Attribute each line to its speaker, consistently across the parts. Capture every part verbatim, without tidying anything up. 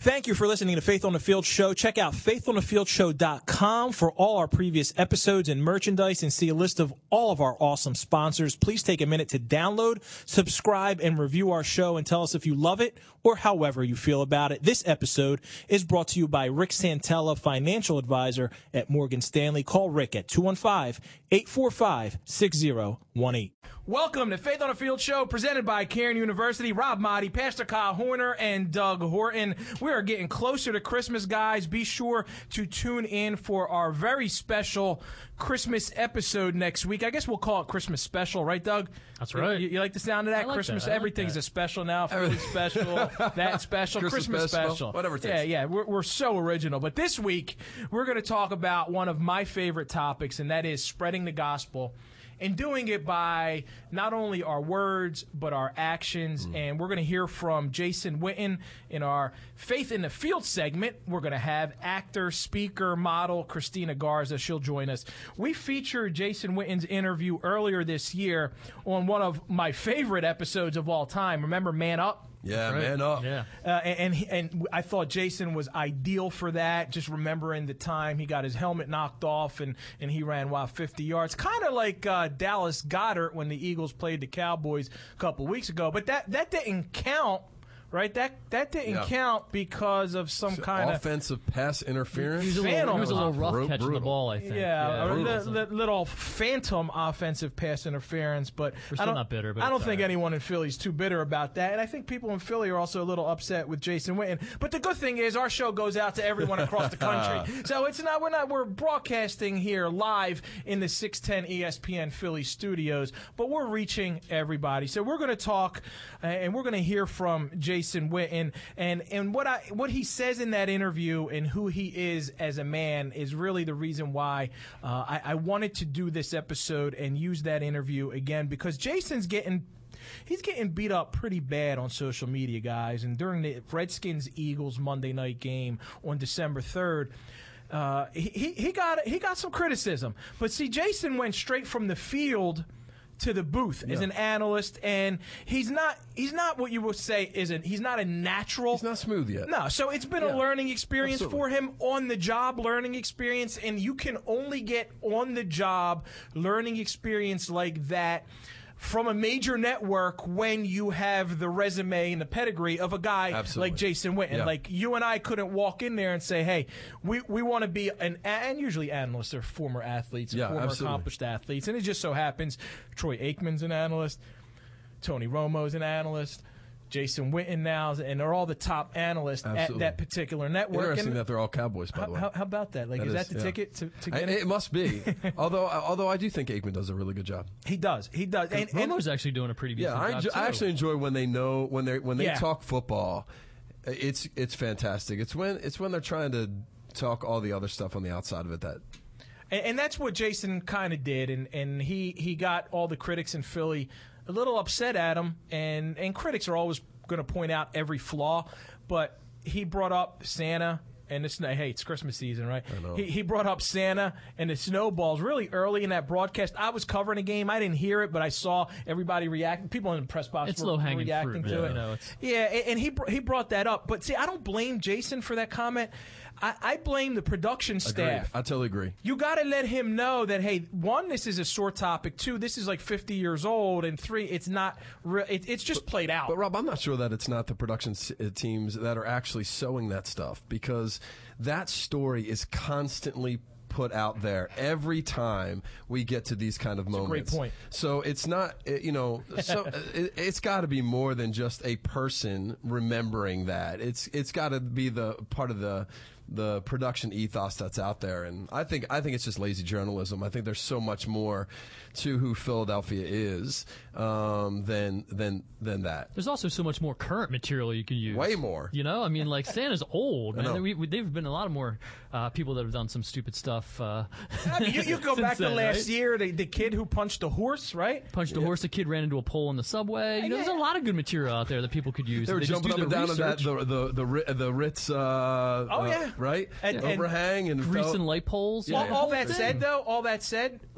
Speaker 1: Thank you for listening to Faith on the Field Show. Check out faith on the field show dot com for all our previous episodes and merchandise and see a list of all of our awesome sponsors. Please take a minute to download, subscribe, and review our show and tell us if you love it or however you feel about it. This episode is brought to you by Rick Santella, financial advisor at Morgan Stanley. Call Rick at two one five, eight four five, six zero one eight. Welcome to Faith on the Field Show, presented by Cairn University. Rob Motti, Pastor Kyle Horner, and Doug Horton. We are getting closer to Christmas, guys. Be sure to tune in for our very special Christmas episode next week. I guess we'll call it Christmas special, right, Doug?
Speaker 2: That's right.
Speaker 1: You, you like the sound of that?
Speaker 2: I like
Speaker 1: Christmas,
Speaker 2: that. I like
Speaker 1: everything's
Speaker 2: that.
Speaker 1: a special now. Philly special, that special,
Speaker 3: Christmas
Speaker 1: Christmas
Speaker 3: special,
Speaker 1: special.
Speaker 3: whatever it
Speaker 1: Yeah,
Speaker 3: takes.
Speaker 1: yeah, we're, we're so original. But this week, we're going to talk about one of my favorite topics, and that is spreading the gospel. And doing it by not only our words, but our actions. Mm. And we're going to hear from Jason Witten in our Faith in the Field segment. We're going to have actor, speaker, model Christina Garza. She'll join us. We featured Jason Witten's interview earlier this year on one of my favorite episodes of all time. Remember Man Up?
Speaker 3: Yeah,
Speaker 2: Right.
Speaker 3: man up.
Speaker 2: Yeah.
Speaker 1: Uh, and, and and I thought Jason was ideal for that. Just remembering the time he got his helmet knocked off and, and he ran wild fifty yards, kind of like uh, Dallas Goedert when the Eagles played the Cowboys a couple weeks ago. But that that didn't count. Right, that that didn't
Speaker 3: Yeah.
Speaker 1: count because of some kind of
Speaker 3: offensive pass interference.
Speaker 2: He was a little,
Speaker 1: Phantom.
Speaker 2: he was a little rough
Speaker 3: Bru-
Speaker 2: catching
Speaker 3: brutal.
Speaker 2: the ball, I think.
Speaker 1: yeah, or
Speaker 2: brutal.
Speaker 1: li- li- little phantom offensive pass interference. But
Speaker 2: We're still
Speaker 1: I don't,
Speaker 2: not bitter, but
Speaker 1: I don't
Speaker 2: it's
Speaker 1: think
Speaker 2: all right.
Speaker 1: anyone in Philly is too bitter about that, and I think people in Philly are also a little upset with Jason Witten. But the good thing is our show goes out to everyone across the country, so it's not we're not we're broadcasting here live in the six ten E S P N Philly studios, but we're reaching everybody. So we're going to talk, uh, and we're going to hear from Jason Witten. And and what I what he says in that interview and who he is as a man is really the reason why uh, I, I wanted to do this episode and use that interview again, because Jason's getting he's getting beat up pretty bad on social media, guys. And during the Redskins-Eagles Monday night game on December third, uh, he he got he got some criticism. But see, Jason went straight from the field to the booth as
Speaker 3: Yeah.
Speaker 1: an analyst, and he's not he's not what you would say isn't he's not a natural.
Speaker 3: He's not smooth yet.
Speaker 1: No, so it's been
Speaker 3: Yeah.
Speaker 1: a learning experience
Speaker 3: Absolutely.
Speaker 1: for him, on the job learning experience, and you can only get on the job learning experience like that from a major network when you have the resume and the pedigree of a guy
Speaker 3: Absolutely.
Speaker 1: like Jason Witten.
Speaker 3: Yeah.
Speaker 1: Like, you and I couldn't walk in there and say, hey, we, we want to be an, and usually analysts are former athletes, and
Speaker 3: Yeah,
Speaker 1: former
Speaker 3: absolutely.
Speaker 1: accomplished athletes, and it just so happens Troy Aikman's an analyst, Tony Romo's an analyst, Jason Witten now, and they're all the top analysts
Speaker 3: Absolutely.
Speaker 1: at that particular network.
Speaker 3: Interesting
Speaker 1: And
Speaker 3: that they're all Cowboys, by
Speaker 1: how,
Speaker 3: the way.
Speaker 1: how, how about that? Like,
Speaker 3: That
Speaker 1: is,
Speaker 3: is,
Speaker 1: that the
Speaker 3: yeah.
Speaker 1: ticket to, to
Speaker 3: I-
Speaker 1: get
Speaker 3: it
Speaker 1: it?
Speaker 3: must be. although, although I do think Aikman does a really good job.
Speaker 1: He does. He does. And, and
Speaker 2: Romo's actually doing a pretty
Speaker 3: Yeah,
Speaker 2: decent
Speaker 3: I,
Speaker 2: job,
Speaker 3: enjoy, I
Speaker 2: too.
Speaker 3: actually enjoy when they know when they when they
Speaker 1: Yeah.
Speaker 3: talk football. It's it's fantastic. It's when it's when they're trying to talk all the other stuff on the outside of it that.
Speaker 1: And, and that's what Jason kind of did, and, and he, he got all the critics in Philly a little upset at him, and, and critics are always going to point out every flaw, but he brought up Santa, and it's, hey, it's Christmas season, right?
Speaker 3: I know.
Speaker 1: He, he brought up Santa and the snowballs really early in that broadcast. I was covering a game. I didn't hear it, but I saw everybody reacting. People in the press box
Speaker 2: It's
Speaker 1: were
Speaker 2: low-hanging
Speaker 1: reacting
Speaker 2: fruit,
Speaker 1: to
Speaker 2: man.
Speaker 1: it.
Speaker 2: You know, it's-
Speaker 1: Yeah, and and he br- he brought that up. But see, I don't blame Jason for that comment. I, I blame the production staff.
Speaker 3: Agreed. I totally agree.
Speaker 1: You got to let him know that, hey, one, this is a sore topic. Two, this is like fifty years old. And three, it's not. Re- it, it's just played out.
Speaker 3: But Rob, I'm not sure that it's not the production s- uh, teams that are actually sewing that stuff, because that story is constantly put out there every time we get to these kind of
Speaker 1: a great
Speaker 3: moments.
Speaker 1: point.
Speaker 3: So it's not, uh, you know, so uh, it, it's got to be more than just a person remembering that. It's it's got to be the part of the the production ethos that's out there, and I think I think it's just lazy journalism. I think there's so much more to who Philadelphia is um, than than than that.
Speaker 2: There's also so much more current material you can use.
Speaker 3: Way more.
Speaker 2: You know, I mean, like, Santa's old,
Speaker 3: I know.
Speaker 2: man. We, we, there've been a lot of more uh, people that have done some stupid stuff. Uh,
Speaker 1: I mean, you, you go
Speaker 2: since
Speaker 1: back to
Speaker 2: then,
Speaker 1: last
Speaker 2: right?
Speaker 1: year, the, the kid who punched a horse, right?
Speaker 2: Punched a horse, a kid ran into a pole in the subway. You know, there's a
Speaker 1: Yeah.
Speaker 2: lot of good material out there that people could use.
Speaker 3: They were
Speaker 2: if just
Speaker 3: jumping up
Speaker 2: do
Speaker 3: and
Speaker 2: their
Speaker 3: down on that
Speaker 2: research.
Speaker 3: the the the, Ri- the Ritz. Uh,
Speaker 1: Oh,
Speaker 3: uh,
Speaker 1: yeah.
Speaker 3: right.
Speaker 1: And- and
Speaker 3: overhang and
Speaker 2: Grease
Speaker 3: fell-
Speaker 2: and light poles.
Speaker 3: Yeah.
Speaker 1: all,
Speaker 2: yeah.
Speaker 1: all that said, though, all that said, like,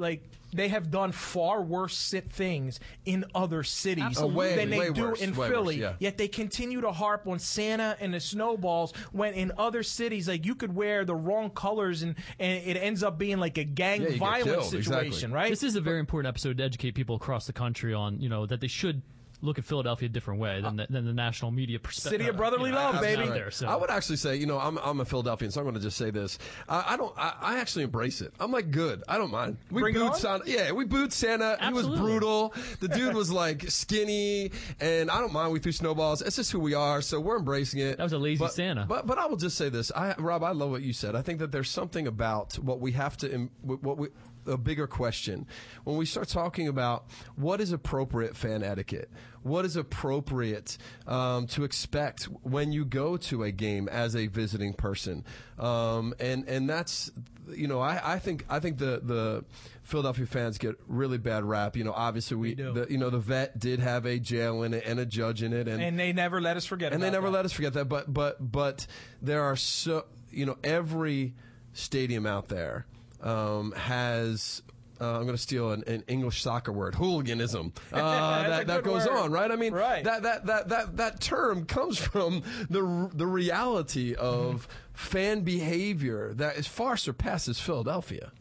Speaker 1: they have done far worse sit things in other cities
Speaker 2: Oh, way,
Speaker 1: than they
Speaker 3: way
Speaker 1: do
Speaker 3: worse,
Speaker 1: in
Speaker 3: way
Speaker 1: Philly.
Speaker 3: worse, yeah.
Speaker 1: Yet they continue to harp on Santa and the snowballs when in other cities, like you could wear the wrong colors and, and it ends up being like a gang
Speaker 3: Yeah, you get
Speaker 1: violence
Speaker 3: killed,
Speaker 1: situation,
Speaker 3: exactly.
Speaker 1: right?
Speaker 2: This is a very important episode to educate people across the country on, you know, that they should look at Philadelphia a different way than the, than the national media perspective.
Speaker 1: City of brotherly love,
Speaker 2: out
Speaker 1: baby.
Speaker 2: there, so.
Speaker 3: I would actually say, you know, I'm I'm a Philadelphian, so I'm going to just say this. I, I don't. I, I actually embrace it. I'm like, good. I don't mind. We
Speaker 1: Bring it
Speaker 3: booed
Speaker 1: on?
Speaker 3: Santa. Yeah, we booed Santa. He was
Speaker 2: Absolutely.
Speaker 3: brutal. The dude was like skinny, and I don't mind. We threw snowballs. It's just who we are, so we're embracing it.
Speaker 2: That was a lazy
Speaker 3: but,
Speaker 2: Santa.
Speaker 3: But but I will just say this, I, Rob. I love what you said. I think that there's something about what we have to. What we. A bigger question when we start talking about what is appropriate fan etiquette, what is appropriate um, to expect when you go to a game as a visiting person, um, and and that's you know I, I think I think the the Philadelphia fans get really bad rap. You know, obviously we,
Speaker 1: do.
Speaker 3: the, you know the Vet did have a jail in it and a judge in it, and
Speaker 1: and they never let us forget.
Speaker 3: and
Speaker 1: about
Speaker 3: they never
Speaker 1: that.
Speaker 3: let us forget that. But but but there are so you know every stadium out there um, has. Uh, I'm going to steal an, an English soccer word, hooliganism. Uh,
Speaker 1: That's
Speaker 3: that
Speaker 1: a
Speaker 3: that
Speaker 1: good
Speaker 3: goes
Speaker 1: word.
Speaker 3: on, right? I mean,
Speaker 1: Right.
Speaker 3: that, that that that that term comes from the the reality of fan behavior that is far surpasses Philadelphia.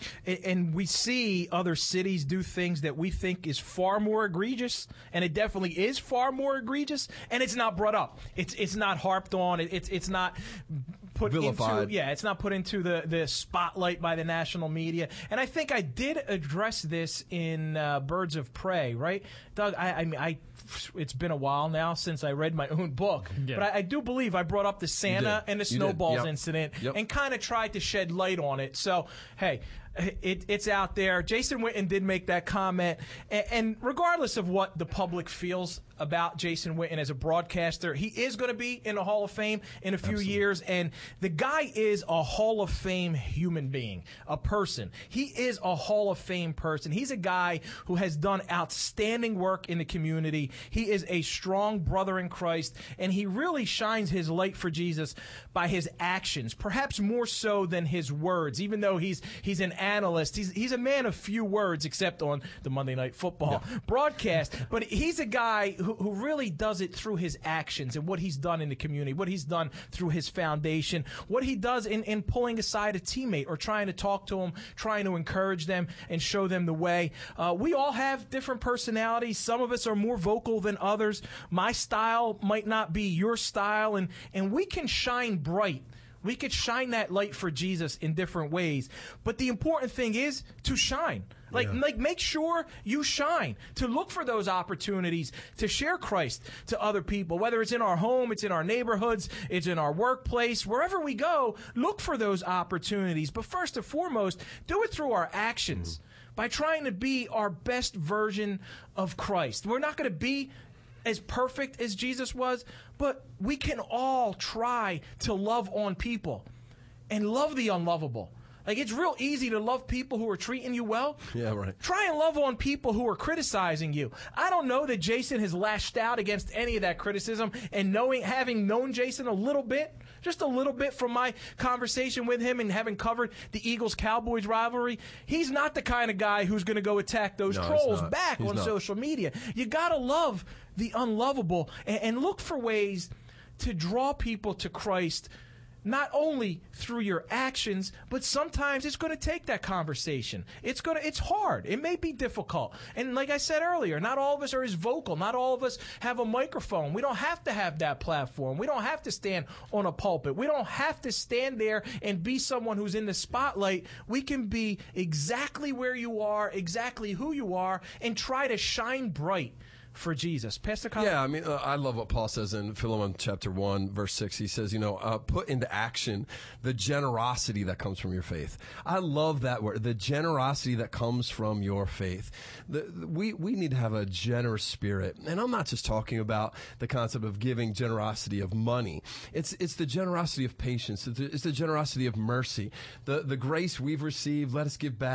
Speaker 1: And we see other cities do things that we think is far more egregious, and it definitely is far more egregious, and it's not brought up. It's it's not harped on. It, it's it's not put
Speaker 3: Vilified.
Speaker 1: into yeah. It's not put into the the spotlight by the national media. And I think I did address this in uh, Birds of Prey, right, Doug? I, I mean I. It's been a while now since I read my own book,
Speaker 2: Yeah.
Speaker 1: but I, I do believe I brought up the Santa
Speaker 3: did.
Speaker 1: and the
Speaker 3: You did.
Speaker 1: snowballs
Speaker 3: Yep.
Speaker 1: incident
Speaker 3: Yep.
Speaker 1: and kind of tried to shed light on it. So, hey, it, it's out there. Jason Witten did make that comment, and, and regardless of what the public feels about Jason Witten as a broadcaster, he is going to be in the Hall of Fame in a few
Speaker 3: Absolutely.
Speaker 1: years, and the guy is a Hall of Fame human being, a person. He is a Hall of Fame person. He's a guy who has done outstanding work in the community. He is a strong brother in Christ, and he really shines his light for Jesus by his actions, perhaps more so than his words, even though he's he's an analyst. He's, he's a man of few words, except on the Monday Night Football broadcast, but he's a guy who, who really does it through his actions and what he's done in the community, what he's done through his foundation, what he does in, in pulling aside a teammate or trying to talk to them, trying to encourage them and show them the way. Uh, we all have different personalities. Some of us are more vocal than others. My style might not be your style, and, and we can shine bright. We could shine that light for Jesus in different ways. But the important thing is to shine. Like,
Speaker 3: Yeah.
Speaker 1: like, make sure you shine, to look for those opportunities to share Christ to other people, whether it's in our home, it's in our neighborhoods, it's in our workplace, wherever we go, look for those opportunities. But first and foremost, do it through our actions by trying to be our best version of Christ. We're not going to be as perfect as Jesus was, but we can all try to love on people and love the unlovable. Like, it's real easy to love people who are treating you well.
Speaker 3: Yeah, right.
Speaker 1: Try and love on people who are criticizing you. I don't know that Jason has lashed out against any of that criticism, and knowing, having known Jason a little bit, just a little bit from my conversation with him and having covered the Eagles-Cowboys rivalry, he's not the kind of guy who's going to go attack those
Speaker 3: No, he's
Speaker 1: trolls
Speaker 3: not.
Speaker 1: back
Speaker 3: He's
Speaker 1: on
Speaker 3: not.
Speaker 1: social media. You got to love the unlovable and, and look for ways to draw people to Christ, not only through your actions, but sometimes it's going to take that conversation. It's going to, it's hard. It may be difficult. And like I said earlier, not all of us are as vocal. Not all of us have a microphone. We don't have to have that platform. We don't have to stand on a pulpit. We don't have to stand there and be someone who's in the spotlight. We can be exactly where you are, exactly who you are, and try to shine bright for Jesus. Pastor Colin?
Speaker 3: Yeah, I mean, uh, I love what Paul says in Philemon chapter one, verse six. He says, you know, uh, put into action the generosity that comes from your faith. I love that word, the generosity that comes from your faith. The, the, we, we need to have a generous spirit. And I'm not just talking about the concept of giving generosity of money. It's, it's the generosity of patience. It's the, it's the generosity of mercy. The, the grace we've received, let us give back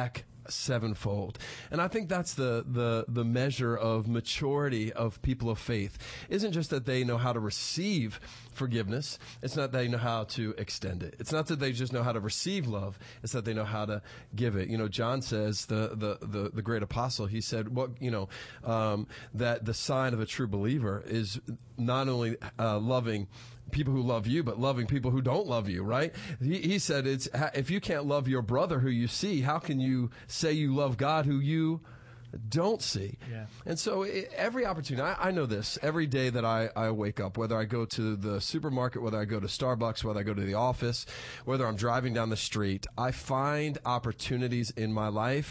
Speaker 3: sevenfold. And I think that's the, the, the measure of maturity of people of faith. Isn't just that they know how to receive forgiveness. It's not that they know how to extend it. It's not that they just know how to receive love. It's that they know how to give it. You know, John says, the, the, the, the great apostle, he said, what, you know, um, that the sign of a true believer is not only uh, loving people who love you, but loving people who don't love you, right? He, he said, it's if you can't love your brother who you see, how can you say you love God who you don't see?
Speaker 1: Yeah.
Speaker 3: And so it, every opportunity, I, I know this, every day that I, I wake up, whether I go to the supermarket, whether I go to Starbucks, whether I go to the office, whether I'm driving down the street, I find opportunities in my life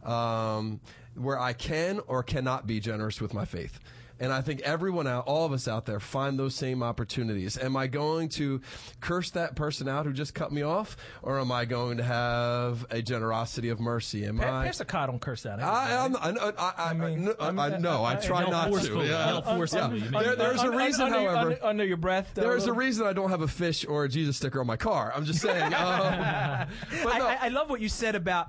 Speaker 3: um, where I can or cannot be generous with my faith. And I think everyone out, all of us out there, find those same opportunities. Am I going to curse that person out who just cut me off, or am I going to have a generosity of mercy? Am
Speaker 1: Pa-
Speaker 3: I?
Speaker 1: Pastor Carr don't curse out.
Speaker 3: I, I'm, I, I, I, I,
Speaker 1: mean,
Speaker 3: no, I, I, no, I try
Speaker 2: Don't
Speaker 3: not
Speaker 2: forcefully.
Speaker 3: to. Yeah.
Speaker 2: Don't forcefully.
Speaker 3: Yeah.
Speaker 2: You mean-
Speaker 3: There, there's a
Speaker 1: Un- un-
Speaker 3: reason,
Speaker 1: under,
Speaker 3: however.
Speaker 1: under, under your breath. though,
Speaker 3: There's a
Speaker 1: little-
Speaker 3: reason I don't have a fish or a Jesus sticker on my car. I'm just saying. Um, but
Speaker 1: I,
Speaker 3: no,
Speaker 1: I, I love what you said about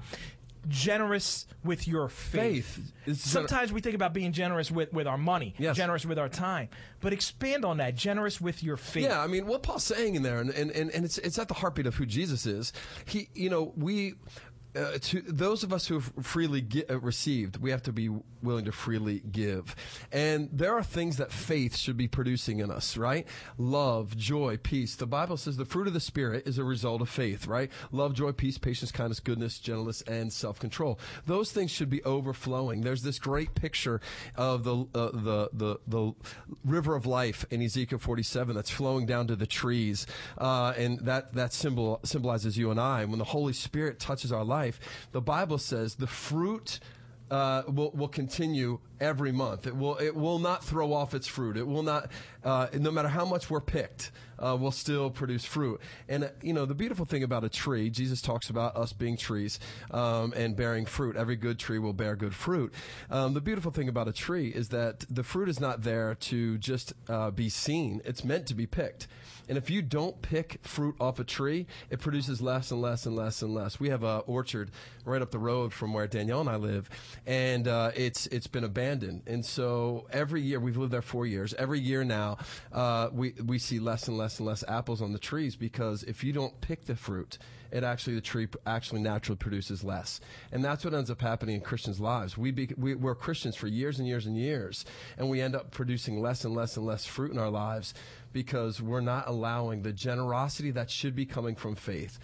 Speaker 1: generous with your faith.
Speaker 3: faith. is gener-
Speaker 1: Sometimes we think about being generous with, with our money,
Speaker 3: Yes.
Speaker 1: generous with our time, but expand on that, generous with your faith.
Speaker 3: Yeah, I mean, what Paul's saying in there, and, and, and and it's it's at the heartbeat of who Jesus is. He, you know, we. Uh, to those of us who have freely gi- uh, received, we have to be willing to freely give. And there are things that faith should be producing in us, right? Love, joy, peace. The Bible says the fruit of the Spirit is a result of faith, right? Love, joy, peace, patience, kindness, goodness, gentleness, and self-control. Those things should be overflowing. There's this great picture of the uh, the, the the river of life in Ezekiel forty-seven that's flowing down to the trees, uh, and that that symbol symbolizes you and I. And when the Holy Spirit touches our life, the Bible says the fruit uh, will will continue every month. It will it will not throw off its fruit. It will not, uh, no matter how much we're picked, uh, will still produce fruit. And uh, you know, the beautiful thing about a tree, Jesus talks about us being trees um, and bearing fruit. Every good tree will bear good fruit. Um, the beautiful thing about a tree is that the fruit is not there to just uh, be seen. It's meant to be picked. And if you don't pick fruit off a tree, it produces less and less and less and less. We have an orchard right up the road from where Danielle and I live, and uh, it's it's been abandoned. And so every year, we've lived there four years. Every year now, uh, we we see less and less and less apples on the trees, because if you don't pick the fruit, it actually the tree actually naturally produces less. And that's what ends up happening in Christians' lives. We, be, we we're Christians for years and years and years, and we end up producing less and less and less fruit in our lives, because we're not allowing the generosity that should be coming from faith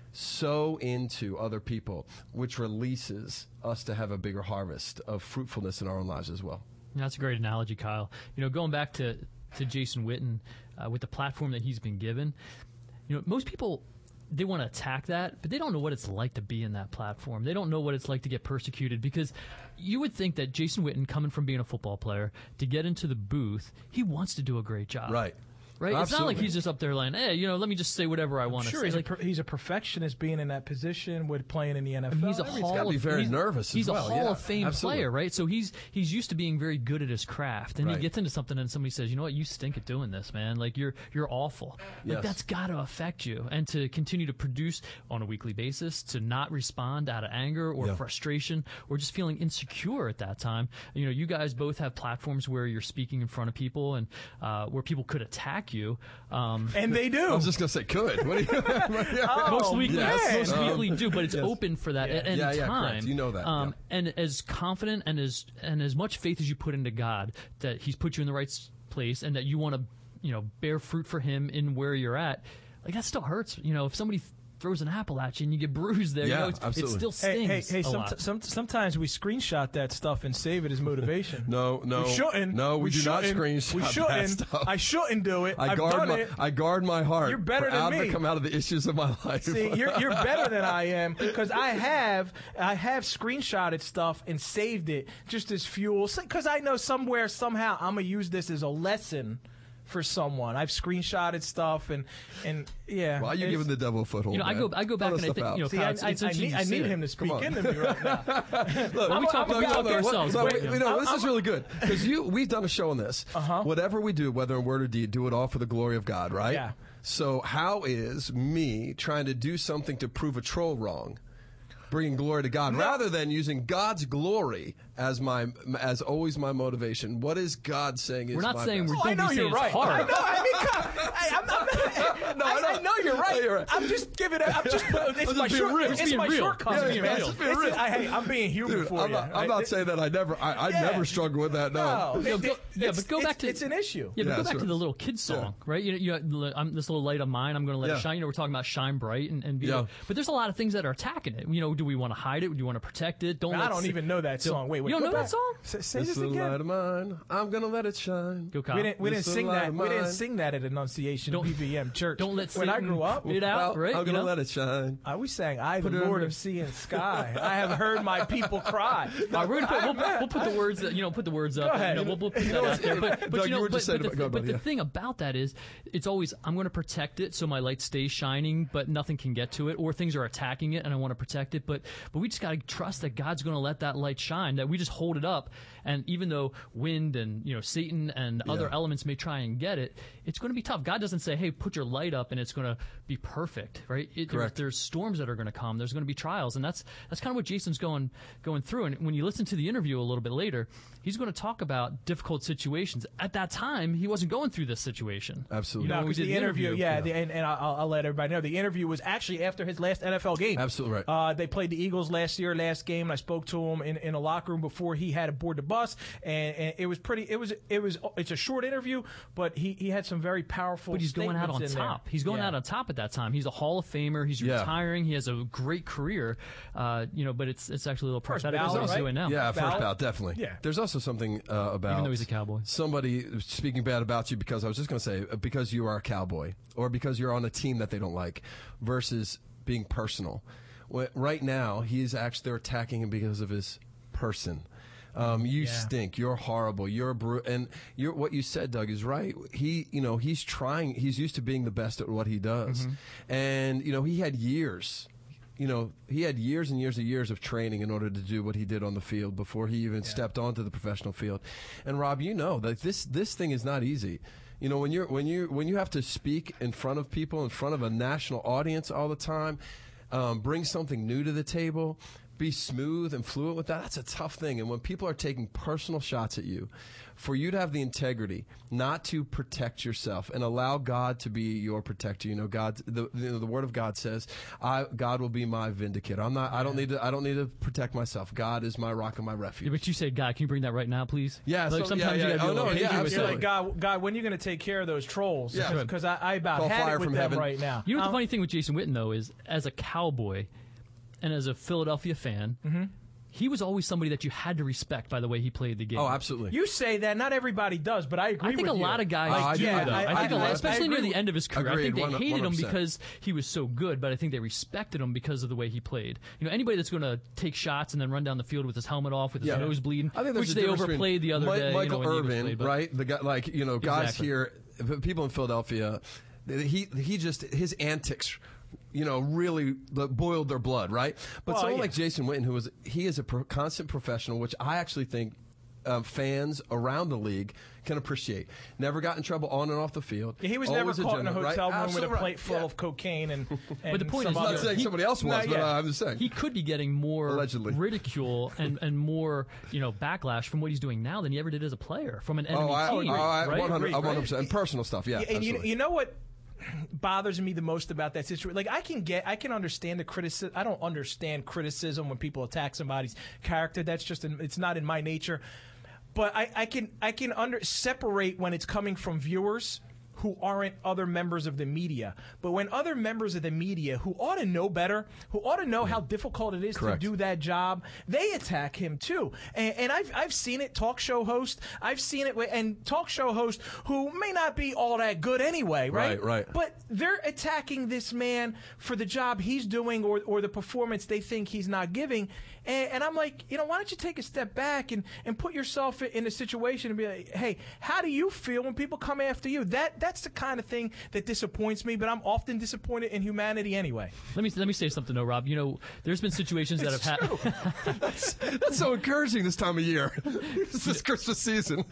Speaker 3: sow into other people, which releases us to have a bigger harvest of fruitfulness in our own lives as well.
Speaker 2: That's a great analogy, Kyle. You know, going back to, to Jason Witten, uh, with the platform that he's been given, you know, most people, they want to attack that, but they don't know what it's like to be in that platform. They don't know what it's like to get persecuted, because you would think that Jason Witten, coming from being a football player, to get into the booth, he wants to do a great job.
Speaker 3: Right.
Speaker 2: Right? It's not like
Speaker 3: Absolutely.
Speaker 2: he's just up there like, hey, you know, let me just say whatever I want to
Speaker 1: Sure,
Speaker 2: say.
Speaker 1: he's,
Speaker 2: Like,
Speaker 1: a, per- he's a perfectionist being in that position with playing in the N F L.
Speaker 2: he's a
Speaker 1: Everything's
Speaker 2: Hall
Speaker 3: gotta be
Speaker 2: of
Speaker 3: very
Speaker 2: he's,
Speaker 3: nervous as
Speaker 2: He's
Speaker 3: well,
Speaker 2: a Hall
Speaker 3: yeah,
Speaker 2: of Fame
Speaker 3: absolutely.
Speaker 2: player, right? So he's he's used to being very good at his craft, and
Speaker 3: Right.
Speaker 2: he gets into something, and somebody says, "You know what? You stink at doing this, man. Like you're you're awful." Like
Speaker 3: Yes.
Speaker 2: that's got to affect you, and to continue to produce on a weekly basis, to not respond out of anger or
Speaker 3: Yeah.
Speaker 2: frustration or just feeling insecure at that time. You know, you guys both have platforms where you're speaking in front of people, and uh, where people could attack you. Um,
Speaker 1: And they do.
Speaker 3: I was just going to say could. What do you,
Speaker 1: Oh,
Speaker 2: most weekly,
Speaker 1: man.
Speaker 2: most
Speaker 3: Um,
Speaker 2: weekly do, but it's
Speaker 3: yes.
Speaker 2: open for that at any
Speaker 3: Yeah, yeah,
Speaker 2: time.
Speaker 3: correct. You know that,
Speaker 2: Um,
Speaker 3: yeah.
Speaker 2: And as confident and as and as much faith as you put into God that He's put you in the right s- place, and that you want to, you know, bear fruit for Him in where you're at, like that still hurts. You know, if somebody th- throws an apple at you and you get bruised there,
Speaker 3: Yeah,
Speaker 2: you know, it's, it
Speaker 3: absolutely.
Speaker 2: still
Speaker 1: Hey,
Speaker 2: stings.
Speaker 1: hey, hey!
Speaker 2: a
Speaker 1: Some,
Speaker 2: lot.
Speaker 1: some, sometimes we screenshot that stuff and save it as motivation.
Speaker 3: No, no.
Speaker 1: we shouldn't.
Speaker 3: No, we, do not
Speaker 1: shouldn't.
Speaker 3: screenshot
Speaker 1: We
Speaker 3: that
Speaker 1: shouldn't.
Speaker 3: stuff.
Speaker 1: I shouldn't do it.
Speaker 3: I
Speaker 1: I've
Speaker 3: guard
Speaker 1: done
Speaker 3: my
Speaker 1: it.
Speaker 3: I guard my heart.
Speaker 1: You're better
Speaker 3: for
Speaker 1: than
Speaker 3: out
Speaker 1: me.
Speaker 3: to come out of the issues of my life.
Speaker 1: See, you're you're better than I am, because I have I have screenshotted stuff and saved it just as fuel. Because I know somewhere somehow I'm gonna use this as a lesson for someone. I've screenshotted stuff and and yeah.
Speaker 3: Why are you
Speaker 1: it's-
Speaker 3: giving the devil a foothold?
Speaker 2: You know, I
Speaker 3: man?
Speaker 2: go I go
Speaker 3: Throw
Speaker 2: back
Speaker 3: that
Speaker 2: and I
Speaker 3: stuff
Speaker 2: think
Speaker 3: out.
Speaker 2: you know,
Speaker 1: See,
Speaker 2: Kyle,
Speaker 1: I,
Speaker 2: it's,
Speaker 1: I,
Speaker 2: it's
Speaker 1: I
Speaker 2: interesting
Speaker 1: need,
Speaker 2: you
Speaker 1: I
Speaker 2: say
Speaker 1: need
Speaker 2: that.
Speaker 1: him to speak
Speaker 3: on.
Speaker 1: into me right now.
Speaker 3: Look,
Speaker 2: Are we
Speaker 1: I'm-
Speaker 2: talking
Speaker 1: I'm
Speaker 2: about
Speaker 1: about
Speaker 2: talking
Speaker 1: this.
Speaker 2: ourselves?
Speaker 3: No,
Speaker 2: but,
Speaker 3: wait,
Speaker 2: you
Speaker 3: wait,
Speaker 2: know.
Speaker 3: no, this is really good, because you we've done a show on this.
Speaker 1: Uh-huh.
Speaker 3: Whatever we do, whether in word or deed, do it all for the glory of God, right?
Speaker 1: Yeah.
Speaker 3: So how is me trying to do something to prove a troll wrong bringing glory to God, rather than using God's glory as my as always my motivation. What is God saying is
Speaker 2: We're not
Speaker 3: my
Speaker 2: saying
Speaker 3: best?
Speaker 2: we're
Speaker 1: Oh, I
Speaker 2: don't
Speaker 1: know
Speaker 2: be saying
Speaker 1: you're right.
Speaker 2: it's hard.
Speaker 1: I know. I mean, come, I, I'm, I'm not,
Speaker 3: No,
Speaker 1: I,
Speaker 3: I know.
Speaker 1: I know you're right.
Speaker 3: No, you're right.
Speaker 1: I'm just giving it. I'm just. It's
Speaker 3: just
Speaker 1: my
Speaker 3: being
Speaker 1: short.
Speaker 3: real.
Speaker 1: It's
Speaker 2: Just being
Speaker 1: my
Speaker 2: real.
Speaker 1: shortcomings,
Speaker 2: Just being
Speaker 1: man.
Speaker 2: real.
Speaker 3: Just being
Speaker 1: It's-
Speaker 3: real.
Speaker 1: I, hey, I'm being human
Speaker 3: Dude,
Speaker 1: for
Speaker 3: I'm
Speaker 1: you.
Speaker 3: not, I'm not saying that I never I, I
Speaker 1: Yeah.
Speaker 3: never struggled with that. No.
Speaker 1: No,
Speaker 2: No,
Speaker 1: it-
Speaker 2: go-
Speaker 1: it-
Speaker 2: yeah,
Speaker 1: it's-
Speaker 2: but go
Speaker 1: it's-
Speaker 2: back to-
Speaker 1: it's an issue.
Speaker 2: Yeah, but
Speaker 3: Yeah,
Speaker 2: go back
Speaker 3: sure.
Speaker 2: to the little kid song, right? You know, you know, I'm this little light of mine. I'm going to let
Speaker 3: Yeah.
Speaker 2: it shine. You know, we're talking about shine bright and, and be.
Speaker 3: Yeah.
Speaker 2: But there's a lot of things that are attacking it. You know, do we want to hide it? Do you want to protect it? Don't.
Speaker 1: I
Speaker 2: let
Speaker 1: don't
Speaker 2: s-
Speaker 1: even know that
Speaker 2: don't-
Speaker 1: song. Wait, wait.
Speaker 2: You don't
Speaker 1: go
Speaker 2: know
Speaker 1: back.
Speaker 2: that song?
Speaker 1: S- Say
Speaker 3: This
Speaker 1: this
Speaker 3: little
Speaker 1: again.
Speaker 3: light of mine, I'm gonna let it shine.
Speaker 2: Go, Kyle.
Speaker 1: We didn't. We
Speaker 3: This
Speaker 1: didn't sing
Speaker 3: little light
Speaker 1: that.
Speaker 3: of
Speaker 1: We didn't
Speaker 3: mine.
Speaker 1: sing that at Annunciation
Speaker 2: Don't-
Speaker 1: B V M Church.
Speaker 2: Don't let
Speaker 1: when I
Speaker 2: Satan
Speaker 1: grew up.
Speaker 2: it out,
Speaker 3: Well,
Speaker 2: right?
Speaker 3: I'm
Speaker 2: You
Speaker 3: gonna
Speaker 2: know?
Speaker 3: let it shine.
Speaker 1: Uh, we sang, "I, the
Speaker 3: Put it
Speaker 1: Lord
Speaker 3: under-
Speaker 1: of Sea and Sky, I have heard my people cry."
Speaker 2: All right, we're gonna put, we'll, we'll put the words, you know, put the words up.
Speaker 1: Go ahead.
Speaker 2: You know, we'll, we'll put
Speaker 3: You
Speaker 2: that
Speaker 3: know
Speaker 2: out there. But, but
Speaker 3: Doug,
Speaker 2: you know,
Speaker 3: you were
Speaker 2: but,
Speaker 3: just saying
Speaker 2: but,
Speaker 3: about-
Speaker 2: the,
Speaker 3: go,
Speaker 2: but
Speaker 3: buddy,
Speaker 2: the
Speaker 3: yeah.
Speaker 2: thing about that is, it's always I'm going to protect it so my light stays shining, but nothing can get to it, or things are attacking it and I want to protect it. But but we just got to trust that God's going to let that light shine. That we just hold it up, and even though wind and you know Satan and other
Speaker 3: Yeah.
Speaker 2: elements may try and get it, it's going to be tough. God doesn't say, "Hey, put your light up and it's going to be perfect," right? It, there-
Speaker 3: Correct.
Speaker 2: there's storms that are going to come. There's going to be trials, and that's that's kind of what Jason's going going through. And when you listen to the interview a little bit later, he's going to talk about difficult situations. At that time, he wasn't going through this situation.
Speaker 3: Absolutely.
Speaker 2: You know,
Speaker 1: No,
Speaker 2: when we
Speaker 1: because
Speaker 2: did
Speaker 1: the interview, yeah,
Speaker 3: yeah.
Speaker 1: The, and, and I'll, I'll let everybody know the interview was actually after his last N F L game.
Speaker 3: Absolutely right.
Speaker 1: Uh, they played the Eagles last year, last game, and I spoke to him in, in a locker room before he had to board the bus, and, and it was pretty. It was it was it's a short interview, but he, he had some very powerful.
Speaker 2: But he's going out on
Speaker 1: statements in there.
Speaker 2: top. He's going
Speaker 1: Yeah.
Speaker 2: out on top at that time. He's a Hall of Famer. He's
Speaker 3: Yeah.
Speaker 2: retiring. He has a great career. Uh, you know, but it's it's actually a little
Speaker 1: First
Speaker 2: prophetic
Speaker 1: ballot,
Speaker 2: what he's
Speaker 1: right?
Speaker 2: doing now.
Speaker 3: Yeah, first
Speaker 1: Ballot?
Speaker 3: bout, definitely.
Speaker 1: Yeah.
Speaker 3: There's also something uh, about
Speaker 2: Even though he's a Cowboy.
Speaker 3: somebody speaking bad about you because I was just going to say uh, because you are a Cowboy or because you're on a team that they don't like versus being personal. Wh- Right now, he's actually they're attacking him because of his person. Um, you
Speaker 1: Yeah.
Speaker 3: stink. You're horrible. You're a bru- and you're what you said, Doug, is right. He, you know, he's trying. He's used to being the best at what he does, and you know, he had years. You know, he had years and years and years of training in order to do what he did on the field before he even stepped onto the professional field. And Rob, you know that this this thing is not easy. You know, when you're when you when you have to speak in front of people, in front of a national audience all the time, um, bring something new to the table, be smooth and fluent with that. That's a tough thing. And when people are taking personal shots at you, for you to have the integrity not to protect yourself and allow God to be your protector. You know, God, the the, the Word of God says, "I God will be my vindicator." I'm not. I don't need to. I don't need to protect myself. God is my rock and my refuge.
Speaker 2: Yeah, but you said, God, can you bring that right now, please?
Speaker 3: Yeah,
Speaker 2: Like
Speaker 3: so-
Speaker 2: sometimes
Speaker 3: yeah,
Speaker 2: you
Speaker 3: yeah.
Speaker 2: gotta be
Speaker 3: Oh,
Speaker 2: a little
Speaker 3: no, yeah,
Speaker 2: cagey with
Speaker 1: You're
Speaker 2: it.
Speaker 1: like, God, God, when are you going to take care of those trolls?
Speaker 3: Yeah.
Speaker 1: Because I, I about
Speaker 3: Call
Speaker 1: had
Speaker 3: fire
Speaker 1: it with
Speaker 3: from
Speaker 1: them
Speaker 3: heaven.
Speaker 1: right now.
Speaker 2: You know what
Speaker 1: Um,
Speaker 2: the funny thing with Jason Witten, though, is as a Cowboy and as a Philadelphia fan,
Speaker 1: Mm-hmm.
Speaker 2: he was always somebody that you had to respect by the way he played the game.
Speaker 3: Oh, absolutely.
Speaker 1: You say that not everybody does, but I agree.
Speaker 2: I think
Speaker 1: with
Speaker 2: a
Speaker 1: you.
Speaker 2: lot of guys
Speaker 3: Oh, I
Speaker 2: do,
Speaker 3: do,
Speaker 2: though.
Speaker 3: I-
Speaker 2: I,
Speaker 3: I
Speaker 2: think,
Speaker 3: do.
Speaker 2: a lot,
Speaker 3: I
Speaker 2: especially near
Speaker 1: agree.
Speaker 2: the end of his career. I think
Speaker 3: Agreed,
Speaker 2: they
Speaker 3: one-
Speaker 2: hated him
Speaker 3: one hundred percent.
Speaker 2: because he was so good, but I think they respected him because of the way he played. You know, anybody that's going to take shots and then run down the field with his helmet off, with his
Speaker 3: Yeah.
Speaker 2: nose bleeding,
Speaker 3: I think there's
Speaker 2: which
Speaker 3: a
Speaker 2: they
Speaker 3: difference
Speaker 2: overplayed the
Speaker 3: between
Speaker 2: other
Speaker 3: Mi-
Speaker 2: day.
Speaker 3: Michael
Speaker 2: you know, when the Eagles
Speaker 3: Irvin,
Speaker 2: played, but-
Speaker 3: right? The guy, like you know, guys
Speaker 2: Exactly.
Speaker 3: here, people in Philadelphia. He he just his antics. You know, really boiled their blood, right? But
Speaker 1: Well,
Speaker 3: someone
Speaker 1: yeah.
Speaker 3: like Jason Witten, who was he is a pro- constant professional, which I actually think uh, fans around the league can appreciate. Never got in trouble on and off the field.
Speaker 1: Yeah, he was
Speaker 3: Always
Speaker 1: never caught in a
Speaker 3: gentleman, right?
Speaker 1: hotel room with a
Speaker 3: Absolutely
Speaker 1: plate
Speaker 3: right.
Speaker 1: full
Speaker 3: Yeah.
Speaker 1: of cocaine and. and
Speaker 2: the point
Speaker 1: some
Speaker 2: is,
Speaker 3: I'm
Speaker 1: other-
Speaker 3: not saying
Speaker 2: He-
Speaker 3: somebody else was,
Speaker 1: Not
Speaker 3: but
Speaker 1: yet.
Speaker 3: uh, I'm just saying.
Speaker 2: he could be getting more
Speaker 3: Allegedly.
Speaker 2: ridicule and, and more you know backlash from what he's doing now than he ever did as a player from an enemy
Speaker 3: oh, I,
Speaker 2: team.
Speaker 3: oh, I,
Speaker 2: right?
Speaker 3: one hundred
Speaker 1: Agreed, right?
Speaker 3: percent. And personal stuff, yeah.
Speaker 1: Yeah, and you,
Speaker 3: absolutely.
Speaker 1: you know what bothers me the most about that situation? Like, I can get, I can understand the criticism. I don't understand criticism when people attack somebody's character. That's just, in, it's not in my nature. But I, I can, I can under separate when it's coming from viewers who aren't other members of the media. But when other members of the media who ought to know better, who ought to know how difficult it is
Speaker 3: Correct.
Speaker 1: to do that job, they attack him too. And, and I've I've seen it. Talk show host, I've seen it, with, and talk show host who may not be all that good anyway, right?
Speaker 3: Right, right.
Speaker 1: But they're attacking this man for the job he's doing or or the performance they think he's not giving. And, and I'm like, you know, why don't you take a step back and, and put yourself in a situation and be like, hey, how do you feel when people come after you? That that's that's the kind of thing that disappoints me, but I'm often disappointed in humanity anyway.
Speaker 2: Let me let me say something though, Rob. You know, there's been situations that have happened.
Speaker 3: that's, that's so encouraging this time of year. It's this Christmas season.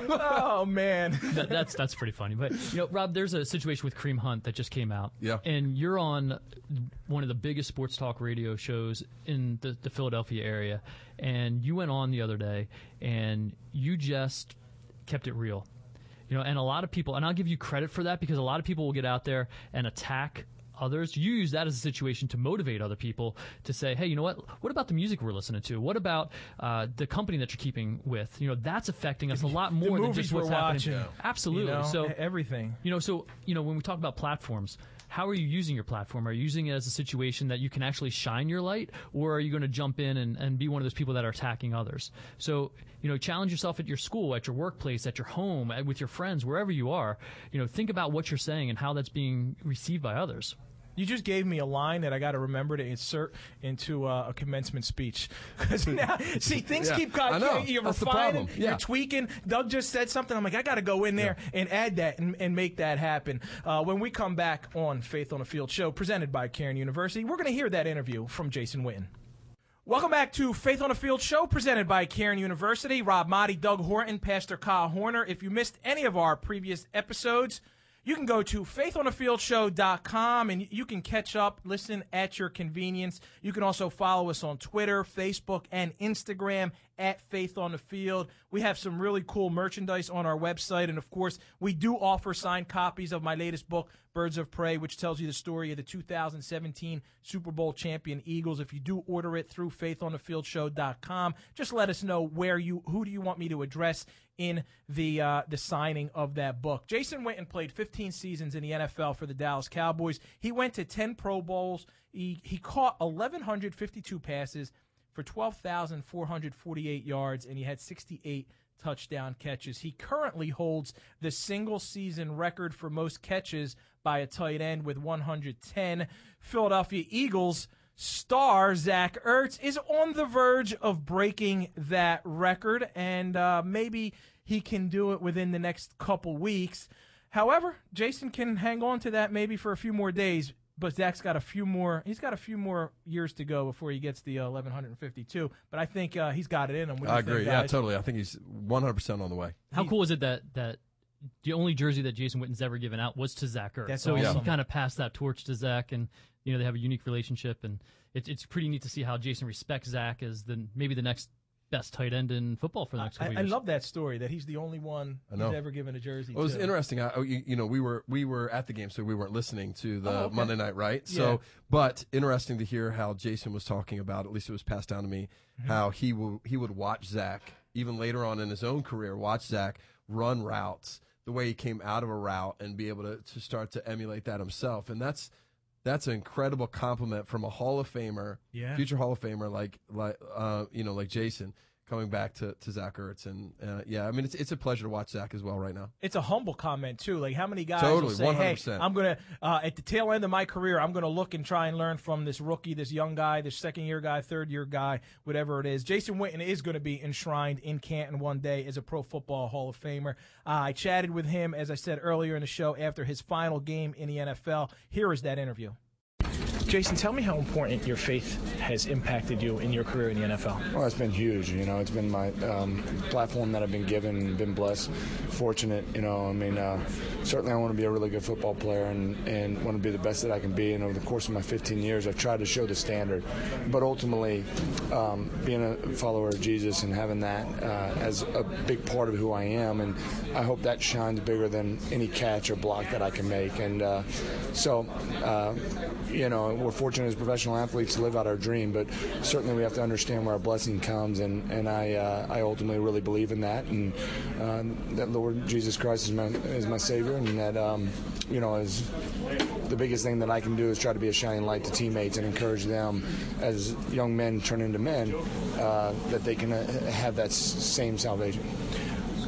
Speaker 1: Oh man,
Speaker 2: that, that's that's pretty funny. But you know, Rob, there's a situation with Kareem Hunt that just came out.
Speaker 3: Yeah.
Speaker 2: And you're on one of the biggest sports talk radio shows in the, the Philadelphia area, and you went on the other day and you just kept it real. You know, and a lot of people, and I'll give you credit for that, because a lot of people will get out there and attack others. You use that as a situation to motivate other people to say, hey, you know what? What about the music we're listening to? What about uh, the company that you're keeping with? You know, that's affecting us a lot more
Speaker 1: the
Speaker 2: than just what's
Speaker 1: we're
Speaker 2: happening.
Speaker 1: watching. Yeah.
Speaker 2: Absolutely.
Speaker 1: You know,
Speaker 2: so
Speaker 1: everything.
Speaker 2: You know, so you know, when we talk about platforms, how are you using your platform? Are you using it as a situation that you can actually shine your light, or are you going to jump in and, and be one of those people that are attacking others? So, you know, challenge yourself at your school, at your workplace, at your home, with your friends, wherever you are. You know, think about what you're saying and how that's being received by others.
Speaker 1: You just gave me a line that I got to remember to insert into uh, a commencement speech. Because now, see, things
Speaker 3: Yeah,
Speaker 1: keep
Speaker 3: I know.
Speaker 1: you're
Speaker 3: That's the
Speaker 1: refining,
Speaker 3: problem. Yeah.
Speaker 1: you're tweaking. Doug just said something. I'm like, I got to go in there
Speaker 3: Yeah.
Speaker 1: and add that and, and make that happen. Uh, when we come back on Faith on the Field show, presented by Cairn University, we're going to hear that interview from Jason Witten. Welcome back to Faith on the Field show, presented by Cairn University. Rob Motti, Doug Horton, Pastor Kyle Horner. If you missed any of our previous episodes, you can go to faith on the field show dot com and you can catch up, listen at your convenience. You can also follow us on Twitter, Facebook, and Instagram at Faith on the Field. We have some really cool merchandise on our website, and of course, we do offer signed copies of my latest book, Birds of Prey, which tells you the story of the two thousand seventeen Super Bowl champion Eagles. If you do order it through faith on the field show dot com, just let us know where you, who do you want me to address in the uh, the signing of that book. Jason Witten played fifteen seasons in the N F L for the Dallas Cowboys. He went to ten Pro Bowls. He he caught one thousand one hundred fifty-two passes for twelve thousand four hundred forty-eight yards, and he had sixty-eight touchdown catches. He currently holds the single-season record for most catches by a tight end with one hundred ten. Philadelphia Eagles star Zach Ertz is on the verge of breaking that record, and uh, maybe he can do it within the next couple weeks. However, Jason can hang on to that maybe for a few more days, but Zach's got a few more. He's got a few more years to go before he gets the uh, eleven fifty-two. But I think uh, he's got it in him. What do you
Speaker 3: I agree.
Speaker 1: think,
Speaker 3: Yeah,
Speaker 1: guys?
Speaker 3: totally. I think he's one hundred percent on the way.
Speaker 2: How cool is it that that the only jersey that Jason Witten's ever given out was to Zach Ertz?
Speaker 1: That's
Speaker 2: so he
Speaker 1: awesome.
Speaker 2: kind of passed that torch to Zach, and you know they have a unique relationship, and it's it's pretty neat to see how Jason respects Zach as the maybe the next best tight end in football for the next couple
Speaker 1: I, I
Speaker 2: years.
Speaker 1: love that story that he's the only one
Speaker 3: I know.
Speaker 1: who's ever given a jersey.
Speaker 3: Well, it was
Speaker 1: to.
Speaker 3: interesting. I, you, you know, we were we were at the game, so we weren't listening to the
Speaker 1: Oh, okay.
Speaker 3: Monday night, right?
Speaker 1: Yeah.
Speaker 3: So, but interesting to hear how Jason was talking about. At least it was passed down to me
Speaker 1: Mm-hmm.
Speaker 3: how he will he would watch Zach even later on in his own career, watch Zach run routes the way he came out of a route and be able to to start to emulate that himself, and that's. That's an incredible compliment from a Hall of Famer,
Speaker 1: Yeah.
Speaker 3: future Hall of Famer like like uh, you know like Jason coming back to, to Zach Ertz, and uh, yeah, I mean it's it's a pleasure to watch Zach as well right now.
Speaker 1: It's a humble comment too. Like how many guys
Speaker 3: Totally,
Speaker 1: will say,
Speaker 3: one hundred
Speaker 1: "Hey,
Speaker 3: percent.
Speaker 1: I'm gonna uh, at the tail end of my career, I'm gonna look and try and learn from this rookie, this young guy, this second year guy, third year guy, whatever it is." Jason Witten is going to be enshrined in Canton one day as a Pro Football Hall of Famer. Uh, I chatted with him, as I said earlier in the show, after his final game in the N F L. Here is that interview. Jason, tell me how important your faith has impacted you in your career in the N F L.
Speaker 4: Well, it's been huge. You know, it's been my um, platform that I've been given and been blessed, fortunate. You know, I mean, uh, certainly I want to be a really good football player and, and want to be the best that I can be. And over the course of my fifteen years, I've tried to show the standard. But ultimately, um, being a follower of Jesus and having that uh, as a big part of who I am, and I hope that shines bigger than any catch or block that I can make. And uh, so, uh, you know, we're fortunate as professional athletes to live out our dream, but certainly we have to understand where our blessing comes, and, and I uh, I ultimately really believe in that, and uh, that Lord Jesus Christ is my is my Savior, and that um, you know is the biggest thing that I can do is try to be a shining light to teammates and encourage them as young men turn into men uh, that they can uh, have that s- same salvation.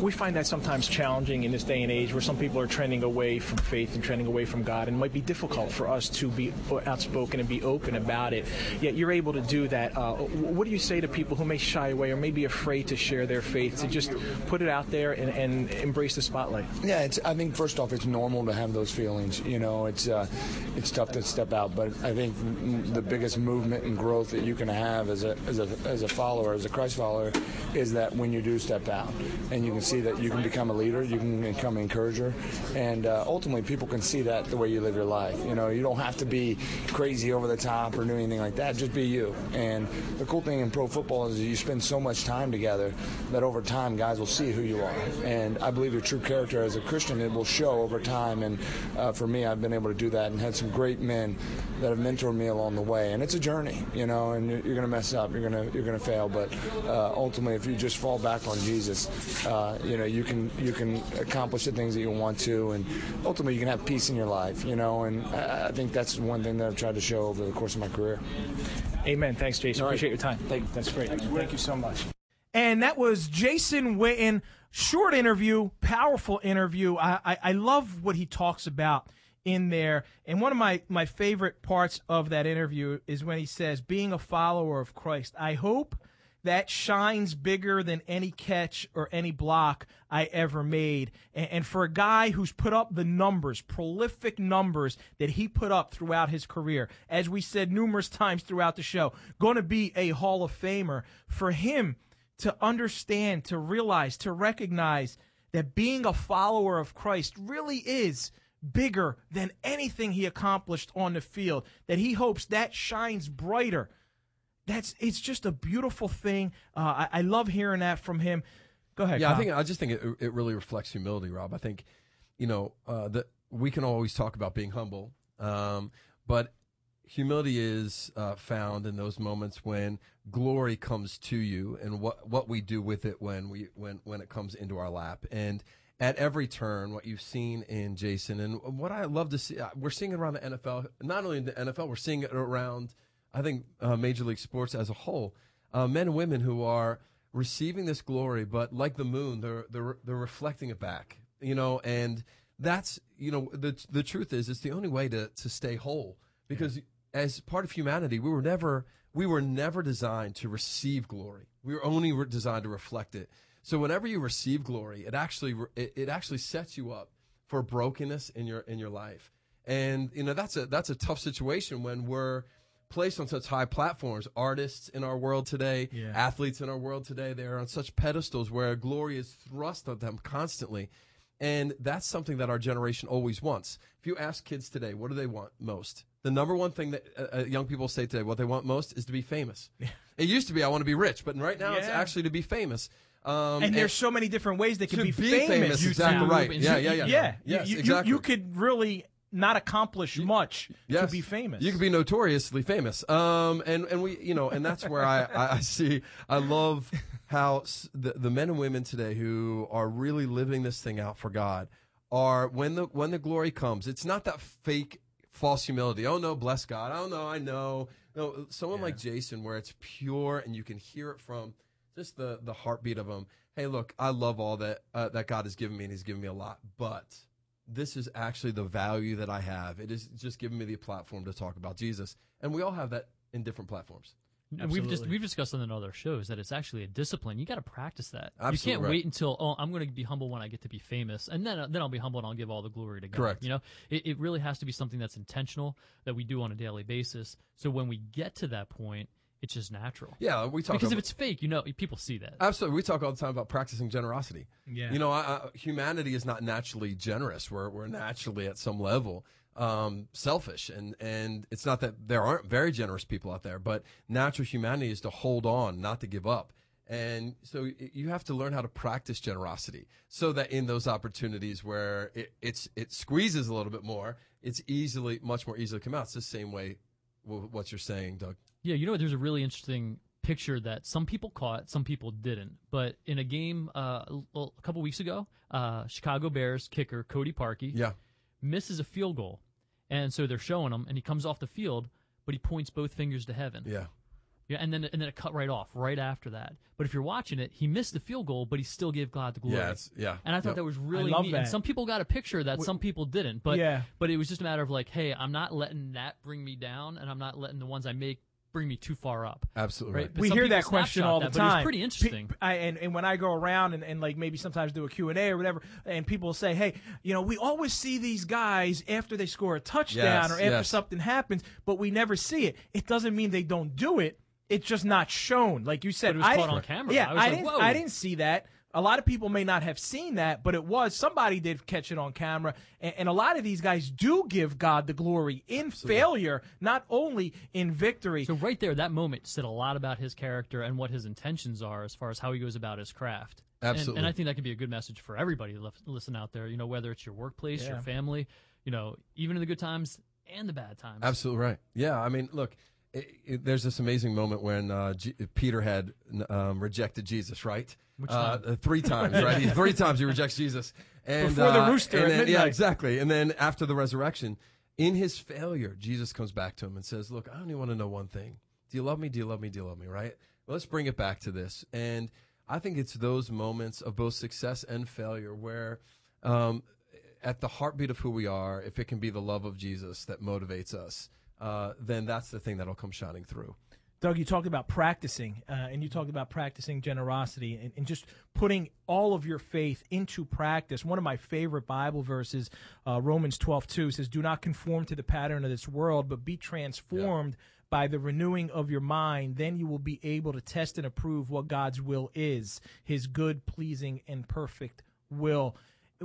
Speaker 1: we find that sometimes challenging in this day and age where some people are trending away from faith and trending away from God, and it might be difficult for us to be outspoken and be open about it. Yet you're able to do that. Uh, what do you say to people who may shy away or may be afraid to share their faith, to just put it out there and, and embrace the spotlight?
Speaker 4: Yeah, it's, I think first off, it's normal to have those feelings. You know, it's uh, it's tough to step out, but I think the biggest movement and growth that you can have as a as a as a follower, as a Christ follower, is that when you do step out, and you can see that you can become a leader, you can become an encourager, and uh, ultimately people can see that the way you live your life. You know, you don't have to be crazy over the top or do anything like that. Just be you. And the cool thing in pro football is that you spend so much time together that over time guys will see who you are. And I believe your true character as a Christian, it will show over time. And uh, for me, I've been able to do that and had some great men that have mentored me along the way. And it's a journey, you know, and you're, you're going to mess up, you're going to you're going to fail, but uh, ultimately, if you just fall back on Jesus, uh, you know, you can you can accomplish the things that you want to, and ultimately, you can have peace in your life, you know. And I, I think that's one thing that I've tried to show over the course of my career.
Speaker 1: Amen. Thanks, Jason.
Speaker 4: All right.
Speaker 1: Appreciate your time.
Speaker 4: Thank you.
Speaker 1: That's great. Thank you so much. And that was Jason Witten. Short interview, powerful interview. I, I, I love what he talks about in there. And one of my, my favorite parts of that interview is when he says, being a follower of Christ, I hope that shines bigger than any catch or any block I ever made. And, and for a guy who's put up the numbers, prolific numbers that he put up throughout his career, as we said numerous times throughout the show, going to be a Hall of Famer, for him to understand, to realize, to recognize that being a follower of Christ really is bigger than anything he accomplished on the field, that he hopes that shines brighter. That's it's just a beautiful thing. Uh, I, I love hearing that from him. Go ahead.
Speaker 3: Yeah,
Speaker 1: Kyle.
Speaker 3: I think I just think it, it really reflects humility, Rob. I think, you know, uh, that we can always talk about being humble, um, but humility is uh, found in those moments when glory comes to you, and what what we do with it when we when when it comes into our lap. And at every turn, what you've seen in Jason, and what I love to see, we're seeing it around the N F L. Not only in the N F L, we're seeing it around, I think, uh, Major League Sports as a whole. Uh, men and women who are receiving this glory, but like the moon, they're they're they're reflecting it back. You know, and that's, you know, the the truth is, it's the only way to to stay whole, because yeah. as part of humanity, we were never we were never designed to receive glory. We were only re- designed to reflect it. So whenever you receive glory, it actually it, it actually sets you up for brokenness in your in your life. And you know, that's a that's a tough situation when we're placed on such high platforms. Artists in our world today, yeah. athletes in our world today, they're on such pedestals where glory is thrust on them constantly. And that's something that our generation always wants. If you ask kids today, what do they want most? The number one thing that uh, young people say today, what they want most, is to be famous. Yeah. It used to be, I want to be rich, but right now yeah. it's actually to be famous. Um,
Speaker 1: and there's and so many different ways they can
Speaker 3: be,
Speaker 1: be
Speaker 3: famous.
Speaker 1: famous.
Speaker 3: Exactly right. Yeah, yeah, yeah.
Speaker 1: Yeah,
Speaker 3: yes,
Speaker 1: you,
Speaker 3: exactly.
Speaker 1: You, you could really not accomplish much
Speaker 3: yes.
Speaker 1: to be famous.
Speaker 3: You could be notoriously famous. Um, and, and we, you know, and that's where I, I, I see, I love how the, the men and women today who are really living this thing out for God are, when the, when the glory comes, it's not that fake, false humility. Oh no, bless God. Oh no, I know. No, someone yeah. like Jason, where it's pure and you can hear it from just the, the heartbeat of him. Hey, look, I love all that uh, that God has given me, and He's given me a lot, but this is actually the value that I have. It is just giving me the platform to talk about Jesus, and we all have that in different platforms.
Speaker 2: Absolutely. We've just we've discussed on other shows that it's actually a discipline. You got to practice that.
Speaker 3: Absolutely
Speaker 2: you can't
Speaker 3: right.
Speaker 2: wait until oh I'm going to be humble when I get to be famous, and then then I'll be humble and I'll give all the glory to God.
Speaker 3: Correct.
Speaker 2: You know, it, it really has to be something that's intentional that we do on a daily basis. So when we get to that point, it's just natural.
Speaker 3: Yeah, we talk
Speaker 2: because
Speaker 3: about,
Speaker 2: if it's fake, you know, people see that.
Speaker 3: Absolutely, we talk all the time about practicing generosity.
Speaker 1: Yeah,
Speaker 3: you know, I, I, humanity is not naturally generous. We're we're naturally at some level um, selfish, and and it's not that there aren't very generous people out there, but natural humanity is to hold on, not to give up. And so you have to learn how to practice generosity, so that in those opportunities where it, it's it squeezes a little bit more, it's easily much more easily come out. It's the same way with what you're saying, Doug.
Speaker 2: Yeah, you know, there's a really interesting picture that some people caught, some people didn't. But in a game uh, a couple weeks ago, uh, Chicago Bears kicker Cody Parkey
Speaker 3: yeah.
Speaker 2: misses a field goal. And so they're showing him, and he comes off the field, but he points both fingers to heaven.
Speaker 3: Yeah.
Speaker 2: Yeah, and then and then it cut right off right after that. But if you're watching it, he missed the field goal, but he still gave God the glory.
Speaker 3: Yeah, it's, yeah.
Speaker 2: And I thought
Speaker 3: Yep.
Speaker 2: that was really
Speaker 1: I love
Speaker 2: neat.
Speaker 1: that.
Speaker 2: And some people got a picture that some people didn't. But
Speaker 1: Yeah.
Speaker 2: but it was just a matter of like, hey, I'm not letting that bring me down, and I'm not letting the ones I make bring me too far up.
Speaker 3: Absolutely
Speaker 2: Right.
Speaker 3: right.
Speaker 2: But
Speaker 1: We
Speaker 2: some
Speaker 1: hear
Speaker 2: people
Speaker 1: that question
Speaker 2: snapshot
Speaker 1: all the
Speaker 2: that, but it was
Speaker 1: time.
Speaker 2: pretty interesting.
Speaker 1: Pe- I, and, and when I go around and, and like maybe sometimes do a Q and A or whatever, and people say, hey, you know, we always see these guys after they score a touchdown
Speaker 3: Yes,
Speaker 1: or after
Speaker 3: yes.
Speaker 1: something happens, but we never see it. It doesn't mean they don't do it. It's just not shown. Like you said,
Speaker 2: But it was
Speaker 1: I
Speaker 2: caught
Speaker 1: didn't-
Speaker 2: on camera.
Speaker 1: Yeah,
Speaker 2: I was like,
Speaker 1: didn't.
Speaker 2: whoa.
Speaker 1: I didn't see that. A lot of people may not have seen that, but it was somebody did catch it on camera, and, and a lot of these guys do give God the glory in failure, not only in victory.
Speaker 2: So right there, that moment said a lot about his character and what his intentions are as far as how he goes about his craft. And-
Speaker 3: Absolutely.
Speaker 2: And, I think that could be a good message for everybody to lif- listen out there, you know, whether it's your workplace,
Speaker 1: Yeah.
Speaker 2: your family, you know, even in the good times and the bad times.
Speaker 3: Absolutely right. Yeah, I mean, look, it, it, there's this amazing moment when uh, G- Peter had um, rejected Jesus, right?
Speaker 2: Which
Speaker 3: uh,
Speaker 2: time?
Speaker 3: uh, three times, right? He, three times he rejects Jesus. And,
Speaker 1: Before the
Speaker 3: uh,
Speaker 1: rooster
Speaker 3: and
Speaker 1: at
Speaker 3: then-
Speaker 1: midnight.
Speaker 3: Yeah, exactly. And then after the resurrection, in his failure, Jesus comes back to him and says, look, I only want to know one thing. Do you love me? Do you love me? Do you love me? Right? Well, let's bring it back to this. And I think it's those moments of both success and failure where um, at the heartbeat of who we are, if it can be the love of Jesus that motivates us, uh, then that's the thing that'll come shining through.
Speaker 1: Doug, you talked about practicing, uh, and you talked about practicing generosity and, and just putting all of your faith into practice. One of my favorite Bible verses, uh, Romans twelve two, says, do not conform to the pattern of this world, but be transformed yeah. by the renewing of your mind. Then you will be able to test and approve what God's will is, his good, pleasing, and perfect will.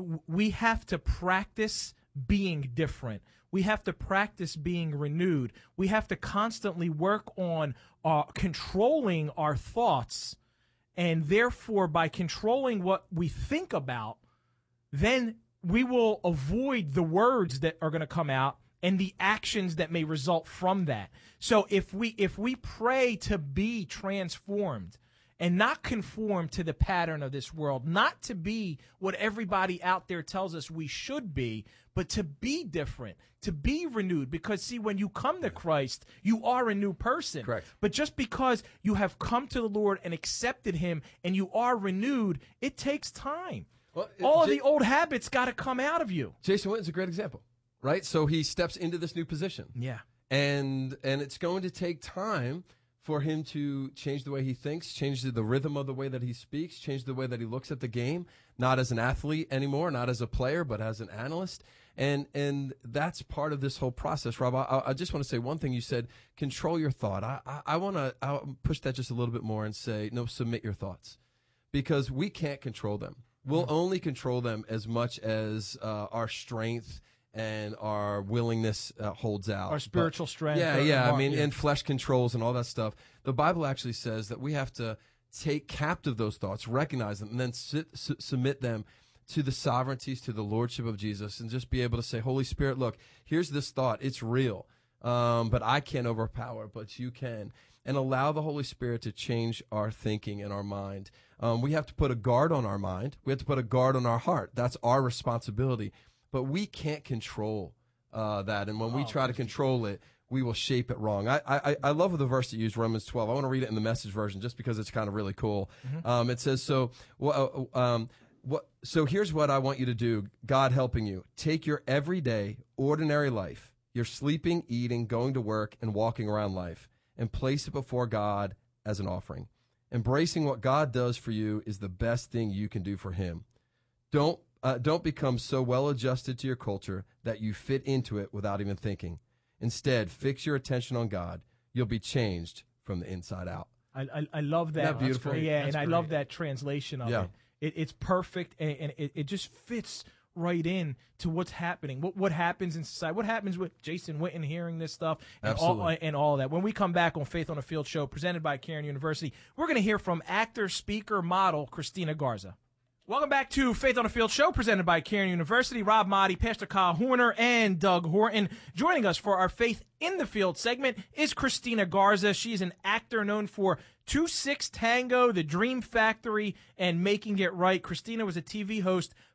Speaker 1: We have to practice being different. We have to practice being renewed. We have to constantly work on uh, controlling our thoughts, and therefore, by controlling what we think about, then we will avoid the words that are going to come out and the actions that may result from that. So if we if we pray to be transformed and not conform to the pattern of this world, not to be what everybody out there tells us we should be, but to be different, to be renewed. Because, see, when you come to Christ, you are a new person.
Speaker 3: Correct.
Speaker 1: But just because you have come to the Lord and accepted him and you are renewed, it takes time.
Speaker 3: Well, it-
Speaker 1: All of
Speaker 3: J-
Speaker 1: the old habits got to come out of you.
Speaker 3: Jason Witten's a great example, right? So he steps into this new position.
Speaker 1: Yeah.
Speaker 3: And and it's going to take time for him to change the way he thinks, change the, the rhythm of the way that he speaks, change the way that he looks at the game, not as an athlete anymore, not as a player, but as an analyst. And and that's part of this whole process, Rob. I, I just want to say one thing. You said, control your thought. I, I, I want to push that just a little bit more and say, no, submit your thoughts. Because we can't control them. We'll mm-hmm. only control them as much as uh, our strength and our willingness uh, holds out.
Speaker 1: Our spiritual
Speaker 3: but,
Speaker 1: strength.
Speaker 3: Yeah,
Speaker 1: or,
Speaker 3: yeah.
Speaker 1: or,
Speaker 3: I mean,
Speaker 1: yeah.
Speaker 3: and flesh controls and all that stuff. The Bible actually says that we have to take captive those thoughts, recognize them, and then sit, su- submit them to the sovereignties, to the lordship of Jesus, and just be able to say, Holy Spirit, look, here's this thought. It's real, um, but I can't overpower, but you can. And allow the Holy Spirit to change our thinking and our mind. Um, we have to put a guard on our mind. We have to put a guard on our heart. That's our responsibility. But we can't control uh, that. And when we try to control it, we will shape it wrong. I, I, I love the verse that you used, Romans twelve. I want to read it in the Message version just because it's kind of really cool. Mm-hmm. Um, it says, so, well, uh, um, what, so here's what I want you to do, God helping you. Take your everyday, ordinary life, your sleeping, eating, going to work, and walking around life, and place it before God as an offering. Embracing what God does for you is the best thing you can do for him. Don't uh, don't become so well adjusted to your culture that you fit into it without even thinking. Instead, fix your attention on God. You'll be changed from the inside out.
Speaker 1: I, I, I love that.
Speaker 3: Isn't that beautiful?
Speaker 1: That's yeah,
Speaker 2: That's
Speaker 1: and I
Speaker 2: great.
Speaker 1: love that translation of
Speaker 3: Yeah.
Speaker 1: it. it. It's perfect, and, and it, it just fits right in to what's happening. What what happens in society? What happens with Jason Witten hearing this stuff and all,
Speaker 3: Absolutely.
Speaker 1: and all that? When we come back on Faith on the Field show, presented by Cairn University, we're going to hear from actor, speaker, model Christina Garza. Welcome back to Faith on the Field show, presented by Cairn University. Rob Motti, Pastor Kyle Horner, and Doug Horton. Joining us for our Faith in the Field segment is Christina Garza. She's an actor known for two six Tango, The Dream Factory, and Making It Right. Christina was a T V host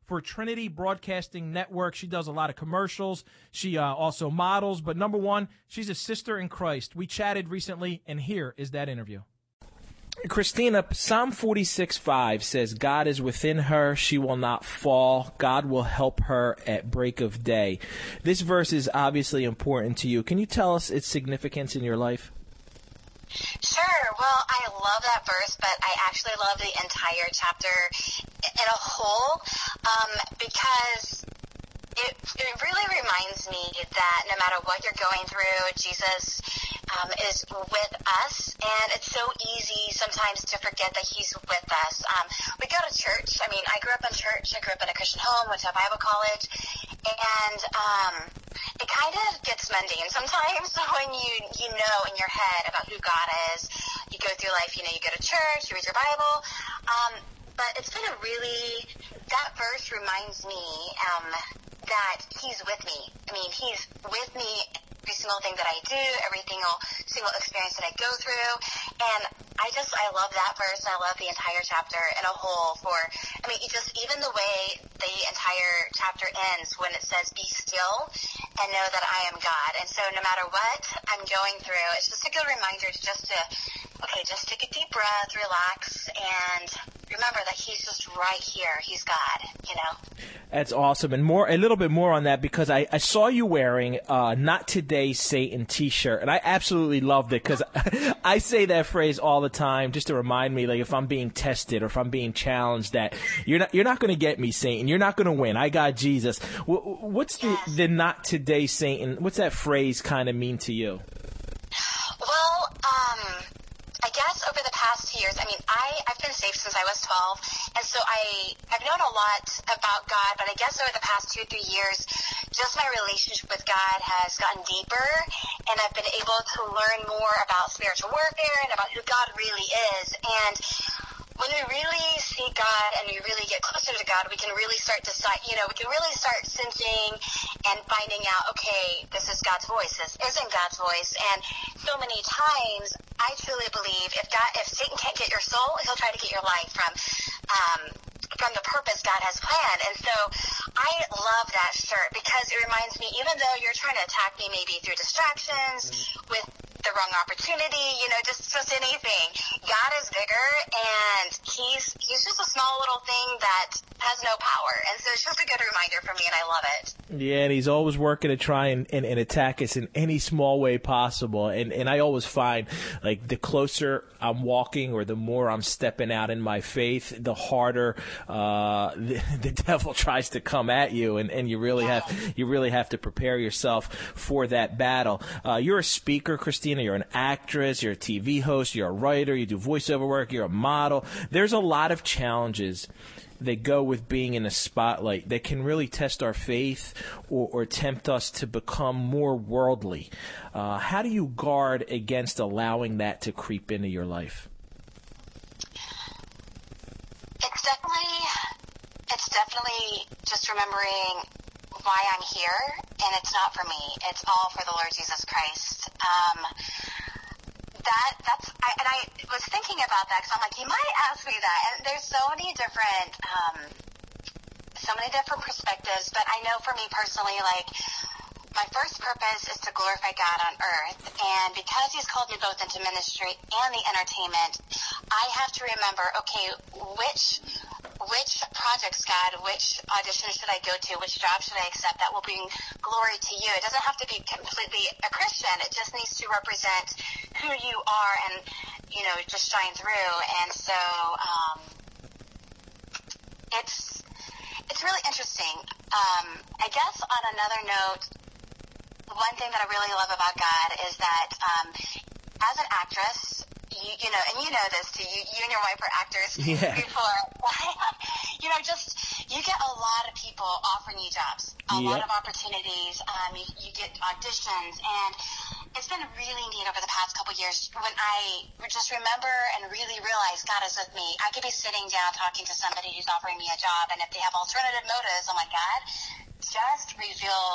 Speaker 1: for Trinity Broadcasting Network. She does a lot of commercials. She uh, also models. But number one, she's a sister in Christ. We chatted recently, and here is that interview. Christina, Psalm forty-six five says, God is within her, she will not fall. God will help her at break of day. This verse is obviously important to you. Can you tell us its significance in your life?
Speaker 5: Sure. Well, I love that verse, but I actually love the entire chapter in a whole um, because it, it really reminds me that no matter what you're going through, Jesus um, is with us, and it's so easy sometimes to forget that he's with us. Um, we go to church. I mean, I grew up in church. I grew up in a Christian home, went to a Bible college, and um, it kind of gets mundane sometimes when you, you know in your head about who God is. You go through life, you know, you go to church, you read your Bible, um, but it's been a really, that verse reminds me um, that he's with me. I mean, he's with me every single thing that I do, every single, single experience that I go through, and I just, I love that verse, and I love the entire chapter in a whole for, I mean, it just, even the way the entire chapter ends when it says, be still and know that I am God. And so no matter what I'm going through, it's just a good reminder to just to, okay, just take a deep breath, relax, and remember that he's just right here. He's God, you know?
Speaker 1: That's awesome. And more, a little bit more on that, because I, I saw you wearing uh, Not Today Satan t-shirt, and I absolutely loved it, because I say that phrase all the time just to remind me, like, if I'm being tested or if I'm being challenged, that you're not you're not going to get me, Satan. You're not going to win. I got Jesus. What's the,
Speaker 5: yes.
Speaker 1: the Not Today Satan? What's that phrase kind of mean to you?
Speaker 5: Well, um... I guess over the past two years, I mean, I, I've been saved since I was twelve, and so I, I've known a lot about God, but I guess over the past two or three years, just my relationship with God has gotten deeper, and I've been able to learn more about spiritual warfare and about who God really is. And when we really see God and we really get closer to God, we can really start to, you know, we can really start sensing and finding out, okay, this is God's voice, this isn't God's voice. And so many times, I truly believe if God, if Satan can't get your soul, he'll try to get your life from, um, from the purpose God has planned. And so I love that shirt because it reminds me, even though you're trying to attack me maybe through distractions, with the wrong opportunity, you know, just, just anything, God is bigger, and he's he's just a small little thing that has no power. And so it's just a good reminder for me, and I love it.
Speaker 1: Yeah, and he's always working to try and, and, and attack us in any small way possible. And, and I always find, like, the closer I'm walking or the more I'm stepping out in my faith, the harder uh, the, the devil tries to come at you, and, and you really
Speaker 5: yeah.
Speaker 1: have you really have to prepare yourself for that battle. Uh, you're a speaker, Christina. You're an actress. You're a T V host. You're a writer. You do voiceover work. You're a model. There's a lot of challenges that go with being in the spotlight that can really test our faith or, or tempt us to become more worldly. Uh, how do you guard against allowing that to creep into your life?
Speaker 5: It's definitely, it's definitely just remembering why I'm here, and it's not for me. It's all for the Lord Jesus Christ. Um, that that's I, and I was thinking about that because I'm like, he might ask me that, and there's so many different, um, so many different perspectives. But I know for me personally, like, my first purpose is to glorify God on earth, and because he's called me both into ministry and the entertainment, I have to remember, okay, which which projects, God, which audition should I go to, which job should I accept that will bring glory to you? It doesn't have to be completely a Christian. It just needs to represent who you are and, you know, just shine through. And so um, it's it's really interesting. Um, I guess on another note, one thing that I really love about God is that um, as an actress, you, you know, and you know this too, you, you and your wife are actors
Speaker 1: Yeah.
Speaker 5: before, you know, just, you get a lot of people offering you jobs, a
Speaker 1: Yep.
Speaker 5: lot of opportunities, um, you, you get auditions, and it's been really neat over the past couple of years when I just remember and really realize God is with me. I could be sitting down talking to somebody who's offering me a job, and if they have alternative motives, I'm like, God, just reveal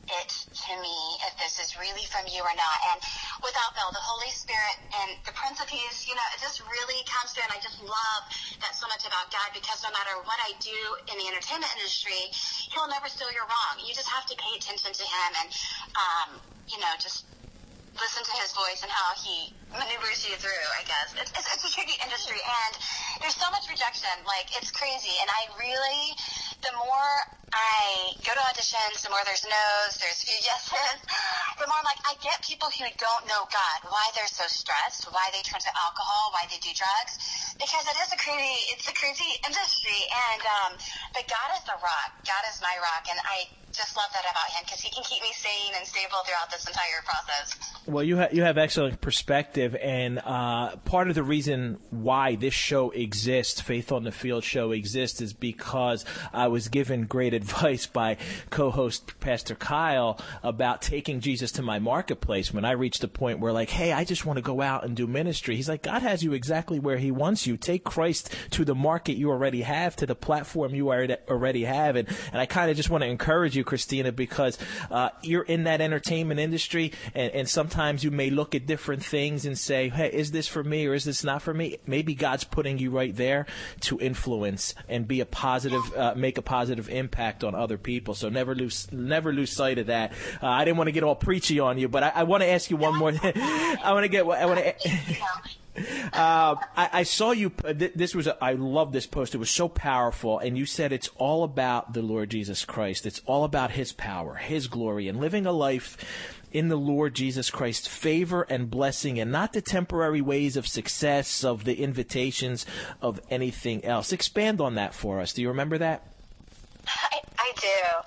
Speaker 5: it to me if this is really from you or not. And without fail, the Holy Spirit and the Prince of Peace, you know, it just really comes through. And I just love that so much about God, because no matter what I do in the entertainment industry, he'll never steal your wrong. You just have to pay attention to him and, um, you know, just listen to his voice and how he maneuvers you through, I guess. It's, it's, it's a tricky industry, and there's so much rejection. Like, it's crazy. And I really, the more I go to auditions, the more there's no's, there's few yeses, the more I'm like, I get people who don't know God, why they're so stressed, why they turn to alcohol, why they do drugs, because it is a crazy, it's a crazy industry. And, um, but God is the rock. God is my rock, and I just love that about him, because he can keep me sane and stable throughout this entire process.
Speaker 1: Well, you, ha- you have excellent perspective, and uh, part of the reason why this show exists, Faith on the Field show exists, is because I was given great advice by co-host Pastor Kyle about taking Jesus to my marketplace. When I reached a point where, like, hey, I just want to go out and do ministry, he's like, God has you exactly where he wants you. Take Christ to the market you already have, to the platform you already have. And, and I kind of just want to encourage you, Christina, because uh, you're in that entertainment industry, and, and sometimes you may look at different things and say, hey, is this for me or is this not for me? Maybe God's putting you right there to influence and be a positive, uh, make a positive impact on other people. So never lose, never lose sight of that. Uh, I didn't want to get all preachy on you, but I, I want to ask you one more. I want to get. I want to. Uh, I, I saw you. This was. A, I love this post. It was so powerful, and you said it's all about the Lord Jesus Christ. It's all about His power, His glory, and living a life in the Lord Jesus Christ's favor and blessing, and not the temporary ways of success, of the invitations of anything else. Expand on that for us. Do you remember that?
Speaker 5: I, I do.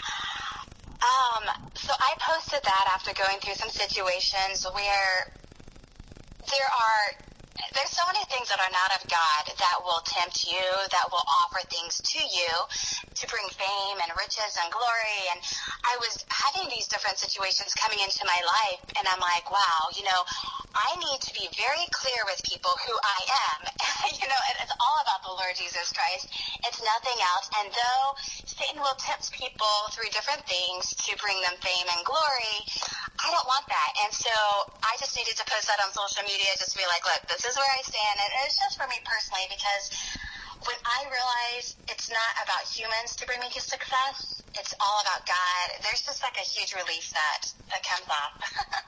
Speaker 5: Um, so I posted that after going through some situations where there are, there's so many things that are not of God that will tempt you, that will offer things to you to bring fame and riches and glory. And I was having these different situations coming into my life, and I'm like, wow, you know, I need to be very clear with people who I am. You know, it's all about the Lord Jesus Christ. It's nothing else. And though Satan will tempt people through different things to bring them fame and glory, I don't want that. And so I just needed to post that on social media, just to be like, look, this is where I stand. And it's just for me personally, because when I realize it's not about humans to bring me to success, it's all about God, there's just like a huge relief that, that comes off.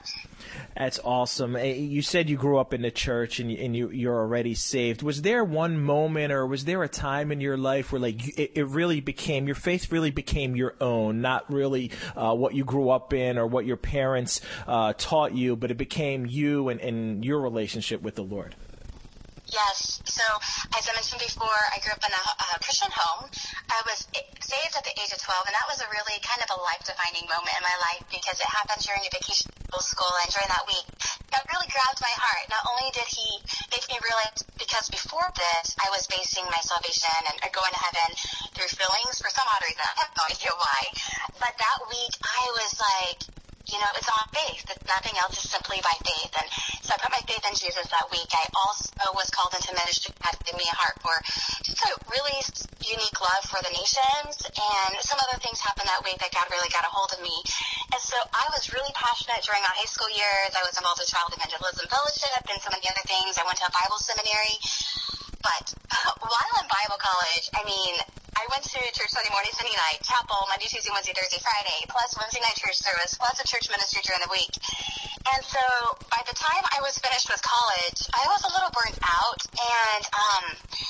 Speaker 1: That's awesome. You said you grew up in the church and, you, and you, you're already saved. Was there one moment, or was there a time in your life where, like, it, it really became, your faith really became your own, not really uh, what you grew up in or what your parents uh, taught you, but it became you and, and your relationship with the Lord?
Speaker 5: Yes. So, as I mentioned before, I grew up in a, a Christian home. I was saved at the age of twelve, and that was a really kind of a life-defining moment in my life, because it happened during a vacation school, and during that week, that really grabbed my heart. Not only did he make me realize, because before this, I was basing my salvation and going to heaven through feelings for some odd reason. I have no idea why. But that week, I was like, you know, it's on faith. It's nothing else. It's simply by faith. And so I put my faith in Jesus that week. I also was called into ministry. God gave me a heart for just a really unique love for the nations. And some other things happened that week that God really got a hold of me. And so I was really passionate during my high school years. I was involved with Child Evangelism Fellowship and so many other things. I went to a Bible seminary. But while in Bible college, I mean, I went to church Sunday morning, Sunday night, chapel, Monday, Tuesday, Wednesday, Thursday, Friday, plus Wednesday night church service, plus a church ministry during the week. And so by the time I was finished with college, I was a little burnt out, and um,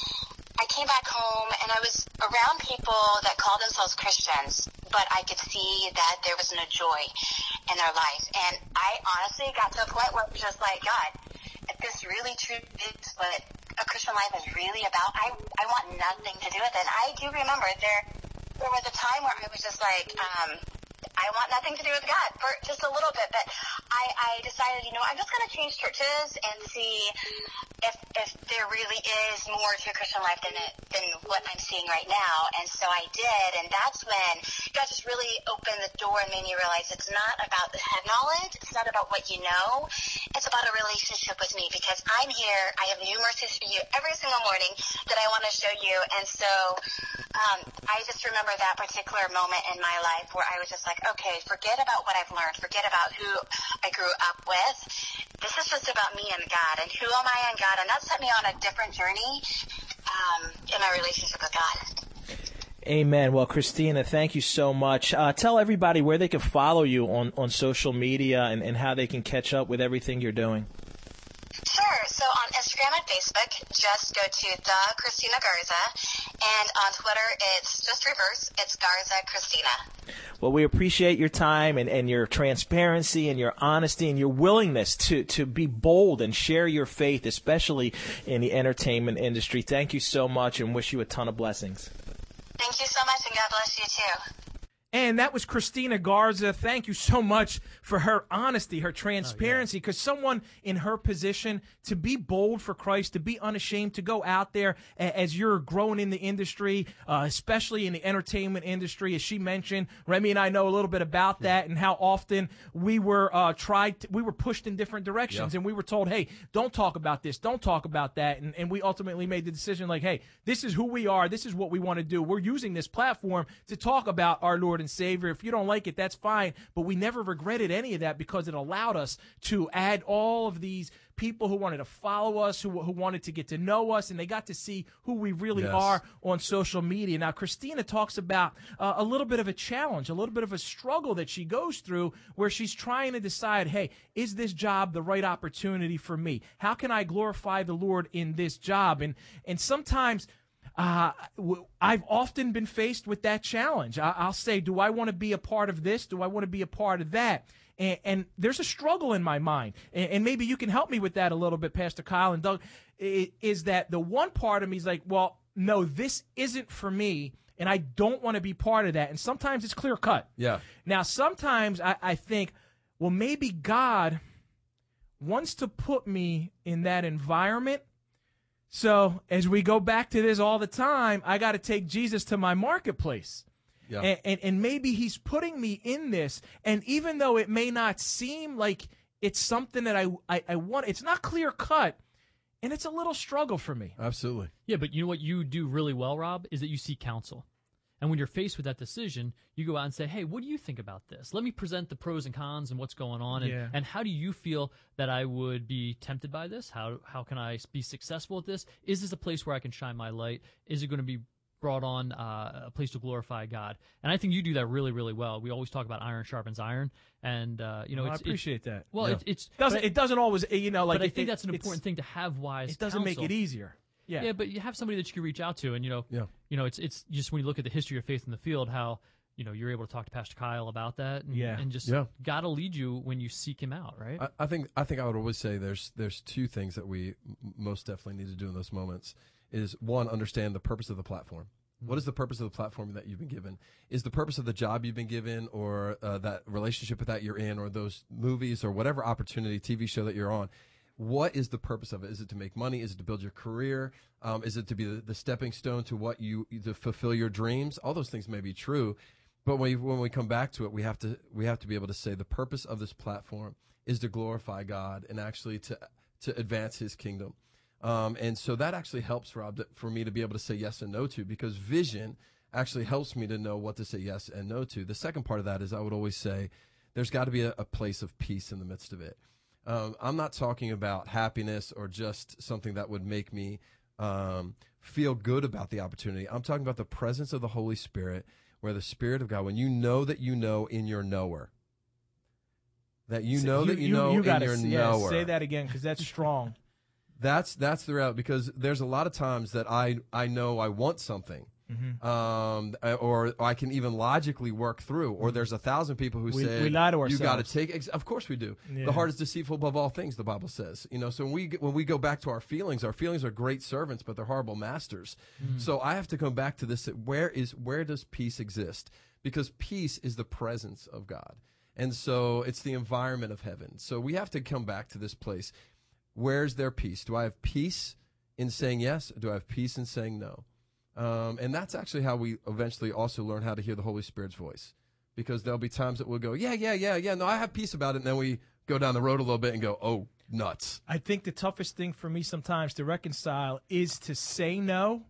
Speaker 5: I came back home, and I was around people that called themselves Christians, but I could see that there was no joy in their life. And I honestly got to a point where it was just like, God, if this really truly is what a Christian life is really about, I I want nothing to do with it. And I do remember there there was a time where I was just like, um, I want nothing to do with God for just a little bit. But I, I decided, you know, I'm just going to change churches and see if if there really is more to a Christian life than it, than what I'm seeing right now. And so I did, and that's when God just really opened the door and made me realize it's not about the head knowledge. It's not about what you know. It's about a relationship with me, because I'm here. I have new mercies for you every single morning that I want to show you. And so Um, I just remember that particular moment in my life where I was just like, okay, forget about what I've learned. Forget about who I grew up with. This is just about me and God, and who am I and God? And that set me on a different journey um, in my relationship with God.
Speaker 1: Amen. Well, Christina, thank you so much. Uh, tell everybody where they can follow you on, on social media and, and how they can catch up with everything you're doing.
Speaker 5: Sure. So on Instagram and Facebook, just go to the Christina Garza, and on Twitter, it's just reverse. It's Garza Christina.
Speaker 1: Well, we appreciate your time and, and your transparency and your honesty and your willingness to, to be bold and share your faith, especially in the entertainment industry. Thank you so much, and wish you a ton of blessings.
Speaker 5: Thank you so much, and God bless you too.
Speaker 1: And that was Christina Garza. Thank you so much for her honesty, her transparency, because oh, yeah. someone in her position, to be bold for Christ, to be unashamed, to go out there as you're growing in the industry, uh, especially in the entertainment industry, as she mentioned. Remy and I know a little bit about that and how often we were uh, tried, to, we were pushed in different directions, yeah. and we were told, hey, don't talk about this, don't talk about that, and, and we ultimately made the decision like, hey, this is who we are, this is what we want to do. We're using this platform to talk about our Lord and Savior. If you don't like it, that's fine, but we never regretted any of that because it allowed us to add all of these people who wanted to follow us, who, who wanted to get to know us, and they got to see who we really yes. are on social media. Now, Christina talks about uh, a little bit of a challenge, a little bit of a struggle that she goes through where she's trying to decide, hey, is this job the right opportunity for me? How can I glorify the Lord in this job? And, and sometimes Uh, I've often been faced with that challenge. I, I'll say, do I want to be a part of this? Do I want to be a part of that? And, and there's a struggle in my mind. And, and maybe you can help me with that a little bit, Pastor Kyle and Doug, is that the one part of me is like, well, no, this isn't for me, and I don't want to be part of that. And sometimes it's clear cut.
Speaker 3: Yeah.
Speaker 1: Now, sometimes I, I think, well, maybe God wants to put me in that environment. So as we go back to this all the time, I got to take Jesus to my marketplace. Yeah. And, and, and maybe he's putting me in this. And even though it may not seem like it's something that I, I, I want, it's not clear cut. And it's a little struggle for me.
Speaker 3: Absolutely.
Speaker 2: Yeah, but you know what you do really well, Rob, is that you seek counsel. And when you're faced with that decision, you go out and say, hey, what do you think about this? Let me present the pros and cons and what's going on. And,
Speaker 1: yeah.
Speaker 2: and how do you feel that I would be tempted by this? How how can I be successful at this? Is this a place where I can shine my light? Is it going to be brought on uh, a place to glorify God? And I think you do that really, really well. We always talk about iron sharpens iron. And, uh, you know,
Speaker 1: well,
Speaker 2: it's,
Speaker 1: I appreciate
Speaker 2: it's,
Speaker 1: that.
Speaker 2: Well,
Speaker 1: yeah.
Speaker 2: it, it's
Speaker 1: doesn't,
Speaker 2: but,
Speaker 1: it doesn't always, you know, like.
Speaker 2: But I
Speaker 1: it,
Speaker 2: think
Speaker 1: it,
Speaker 2: that's an important thing to have wise
Speaker 1: It doesn't
Speaker 2: counsel.
Speaker 1: make it easier. Yeah.
Speaker 2: Yeah, but you have somebody that you can reach out to, and you know,
Speaker 3: yeah.
Speaker 2: you know, it's it's just when you look at the history of faith in the field, how you know you're able to talk to Pastor Kyle about that, and,
Speaker 1: yeah,
Speaker 2: and just
Speaker 3: yeah.
Speaker 2: God will lead you when you seek Him out, right?
Speaker 3: I, I think I think I would always say there's there's two things that we m- most definitely need to do in those moments. Is one, understand the purpose of the platform. Mm-hmm. What is the purpose of the platform that you've been given? Is the purpose of the job you've been given, or uh, that relationship that you're in, or those movies, or whatever opportunity, T V show that you're on? What is the purpose of it? Is it to make money? Is it to build your career? Um, is it to be the, the stepping stone to what you to fulfill your dreams? All those things may be true, but when we, when we come back to it, we have to we have to be able to say the purpose of this platform is to glorify God and actually to to advance His kingdom. Um, and so that actually helps, Rob, that for me to be able to say yes and no to, because vision actually helps me to know what to say yes and no to. The second part of that is I would always say there's got to be a, a place of peace in the midst of it. Um, I'm not talking about happiness or just something that would make me um, feel good about the opportunity. I'm talking about the presence of the Holy Spirit, where the Spirit of God, when you know that you know in your knower, that you know you, that you, you know you in your
Speaker 1: yeah,
Speaker 3: knower.
Speaker 1: Say that again, because that's strong.
Speaker 3: That's that's the reality, because there's a lot of times that I I know I want something. Mm-hmm. Um, or, or I can even logically work through, or there's a thousand people who
Speaker 1: we,
Speaker 3: say
Speaker 1: we lie to ourselves.
Speaker 3: You got to take. Ex- of course we do. Yeah. The heart is deceitful above all things, the Bible says. You know, so when we when we go back to our feelings, our feelings are great servants, but they're horrible masters. Mm. So I have to come back to this: where is where does peace exist? Because peace is the presence of God, and so it's the environment of heaven. So we have to come back to this place. Where's their peace? Do I have peace in saying yes? Or do I have peace in saying no? Um, and that's actually how we eventually also learn how to hear the Holy Spirit's voice. Because there'll be times that we'll go, yeah, yeah, yeah, yeah, no, I have peace about it. And then we go down the road a little bit and go, oh, nuts.
Speaker 1: I think the toughest thing for me sometimes to reconcile is to say no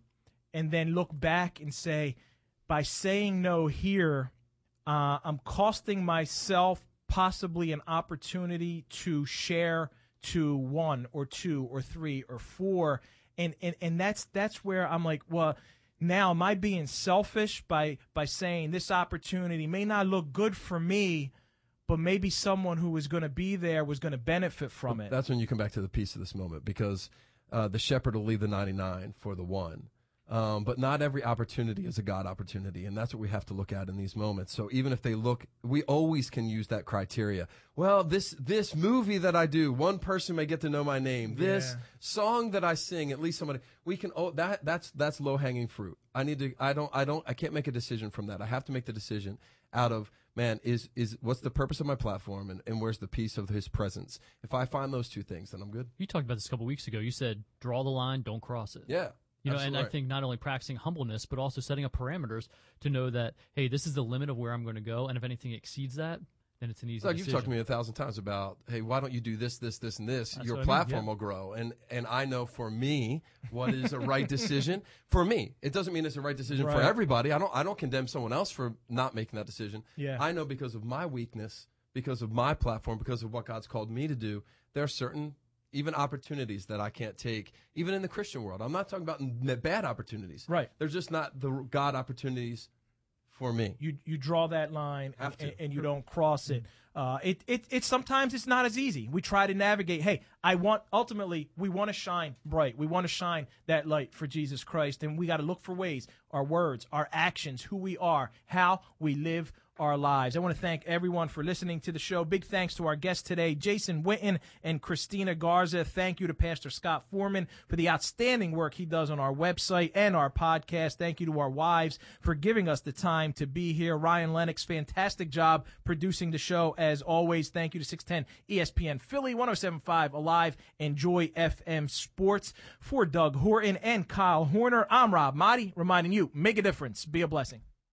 Speaker 1: and then look back and say, by saying no here, uh, I'm costing myself possibly an opportunity to share to one or two or three or four. And, and, and that's that's where I'm like, well, now am I being selfish by, by saying this opportunity may not look good for me, but maybe someone who was going to be there was going to benefit from it.
Speaker 3: That's when you come back to the piece of this moment, because uh, the shepherd will leave the ninety-nine for the one. Um, but not every opportunity is a God opportunity, and that's what we have to look at in these moments. So even if they look, we always can use that criteria. Well, this this movie that I do, one person may get to know my name. This
Speaker 1: Yeah.
Speaker 3: song that I sing, at least somebody we can. Oh, that that's that's low hanging fruit. I need to. I don't. I don't. I can't make a decision from that. I have to make the decision out of, man, is is what's the purpose of my platform, and, and where's the peace of His presence? If I find those two things, then I'm good.
Speaker 2: You talked about this a couple weeks ago. You said, draw the line, don't cross it.
Speaker 3: Yeah.
Speaker 2: You know, and
Speaker 3: Absolutely
Speaker 2: I
Speaker 3: right.
Speaker 2: think not only practicing humbleness, but also setting up parameters to know that, hey, this is the limit of where I'm going to go, and if anything exceeds that, then it's an easy
Speaker 3: It's like
Speaker 2: decision.
Speaker 3: you've talked to me a thousand times about, hey, why don't you do this, this, this, and this?
Speaker 2: That's
Speaker 3: Your
Speaker 2: what I mean,
Speaker 3: platform
Speaker 2: yeah.
Speaker 3: will grow. And and I know for me what is a right decision for me. It doesn't mean it's a right decision for
Speaker 1: Right.
Speaker 3: everybody. I don't I don't condemn someone else for not making that decision.
Speaker 1: Yeah.
Speaker 3: I know because of my weakness, because of my platform, because of what God's called me to do, there are certain even opportunities that I can't take, even in the Christian world. I'm not talking about n- bad opportunities.
Speaker 1: Right.
Speaker 3: They're just not the God opportunities for me.
Speaker 1: You you draw that line
Speaker 3: Have
Speaker 1: and,
Speaker 3: to.
Speaker 1: and you don't cross it. Uh, it it it sometimes it's not as easy. We try to navigate. Hey, I want ultimately we want to shine bright. We want to shine that light for Jesus Christ, and we got to look for ways, our words, our actions, who we are, how we live our lives. I want to thank everyone for listening to the show. Big thanks to our guests today, Jason Witten and Christina Garza. Thank you to Pastor Scott Foreman for the outstanding work he does on our website and our podcast. Thank you to our wives for giving us the time to be here. Ryan Lennox, fantastic job producing the show as always. Thank you to six ten E S P N Philly, one oh seven point five Alive, and Joy F M Sports. For Doug Horton and Kyle Horner, I'm Rob Motti, reminding you, make a difference, be a blessing.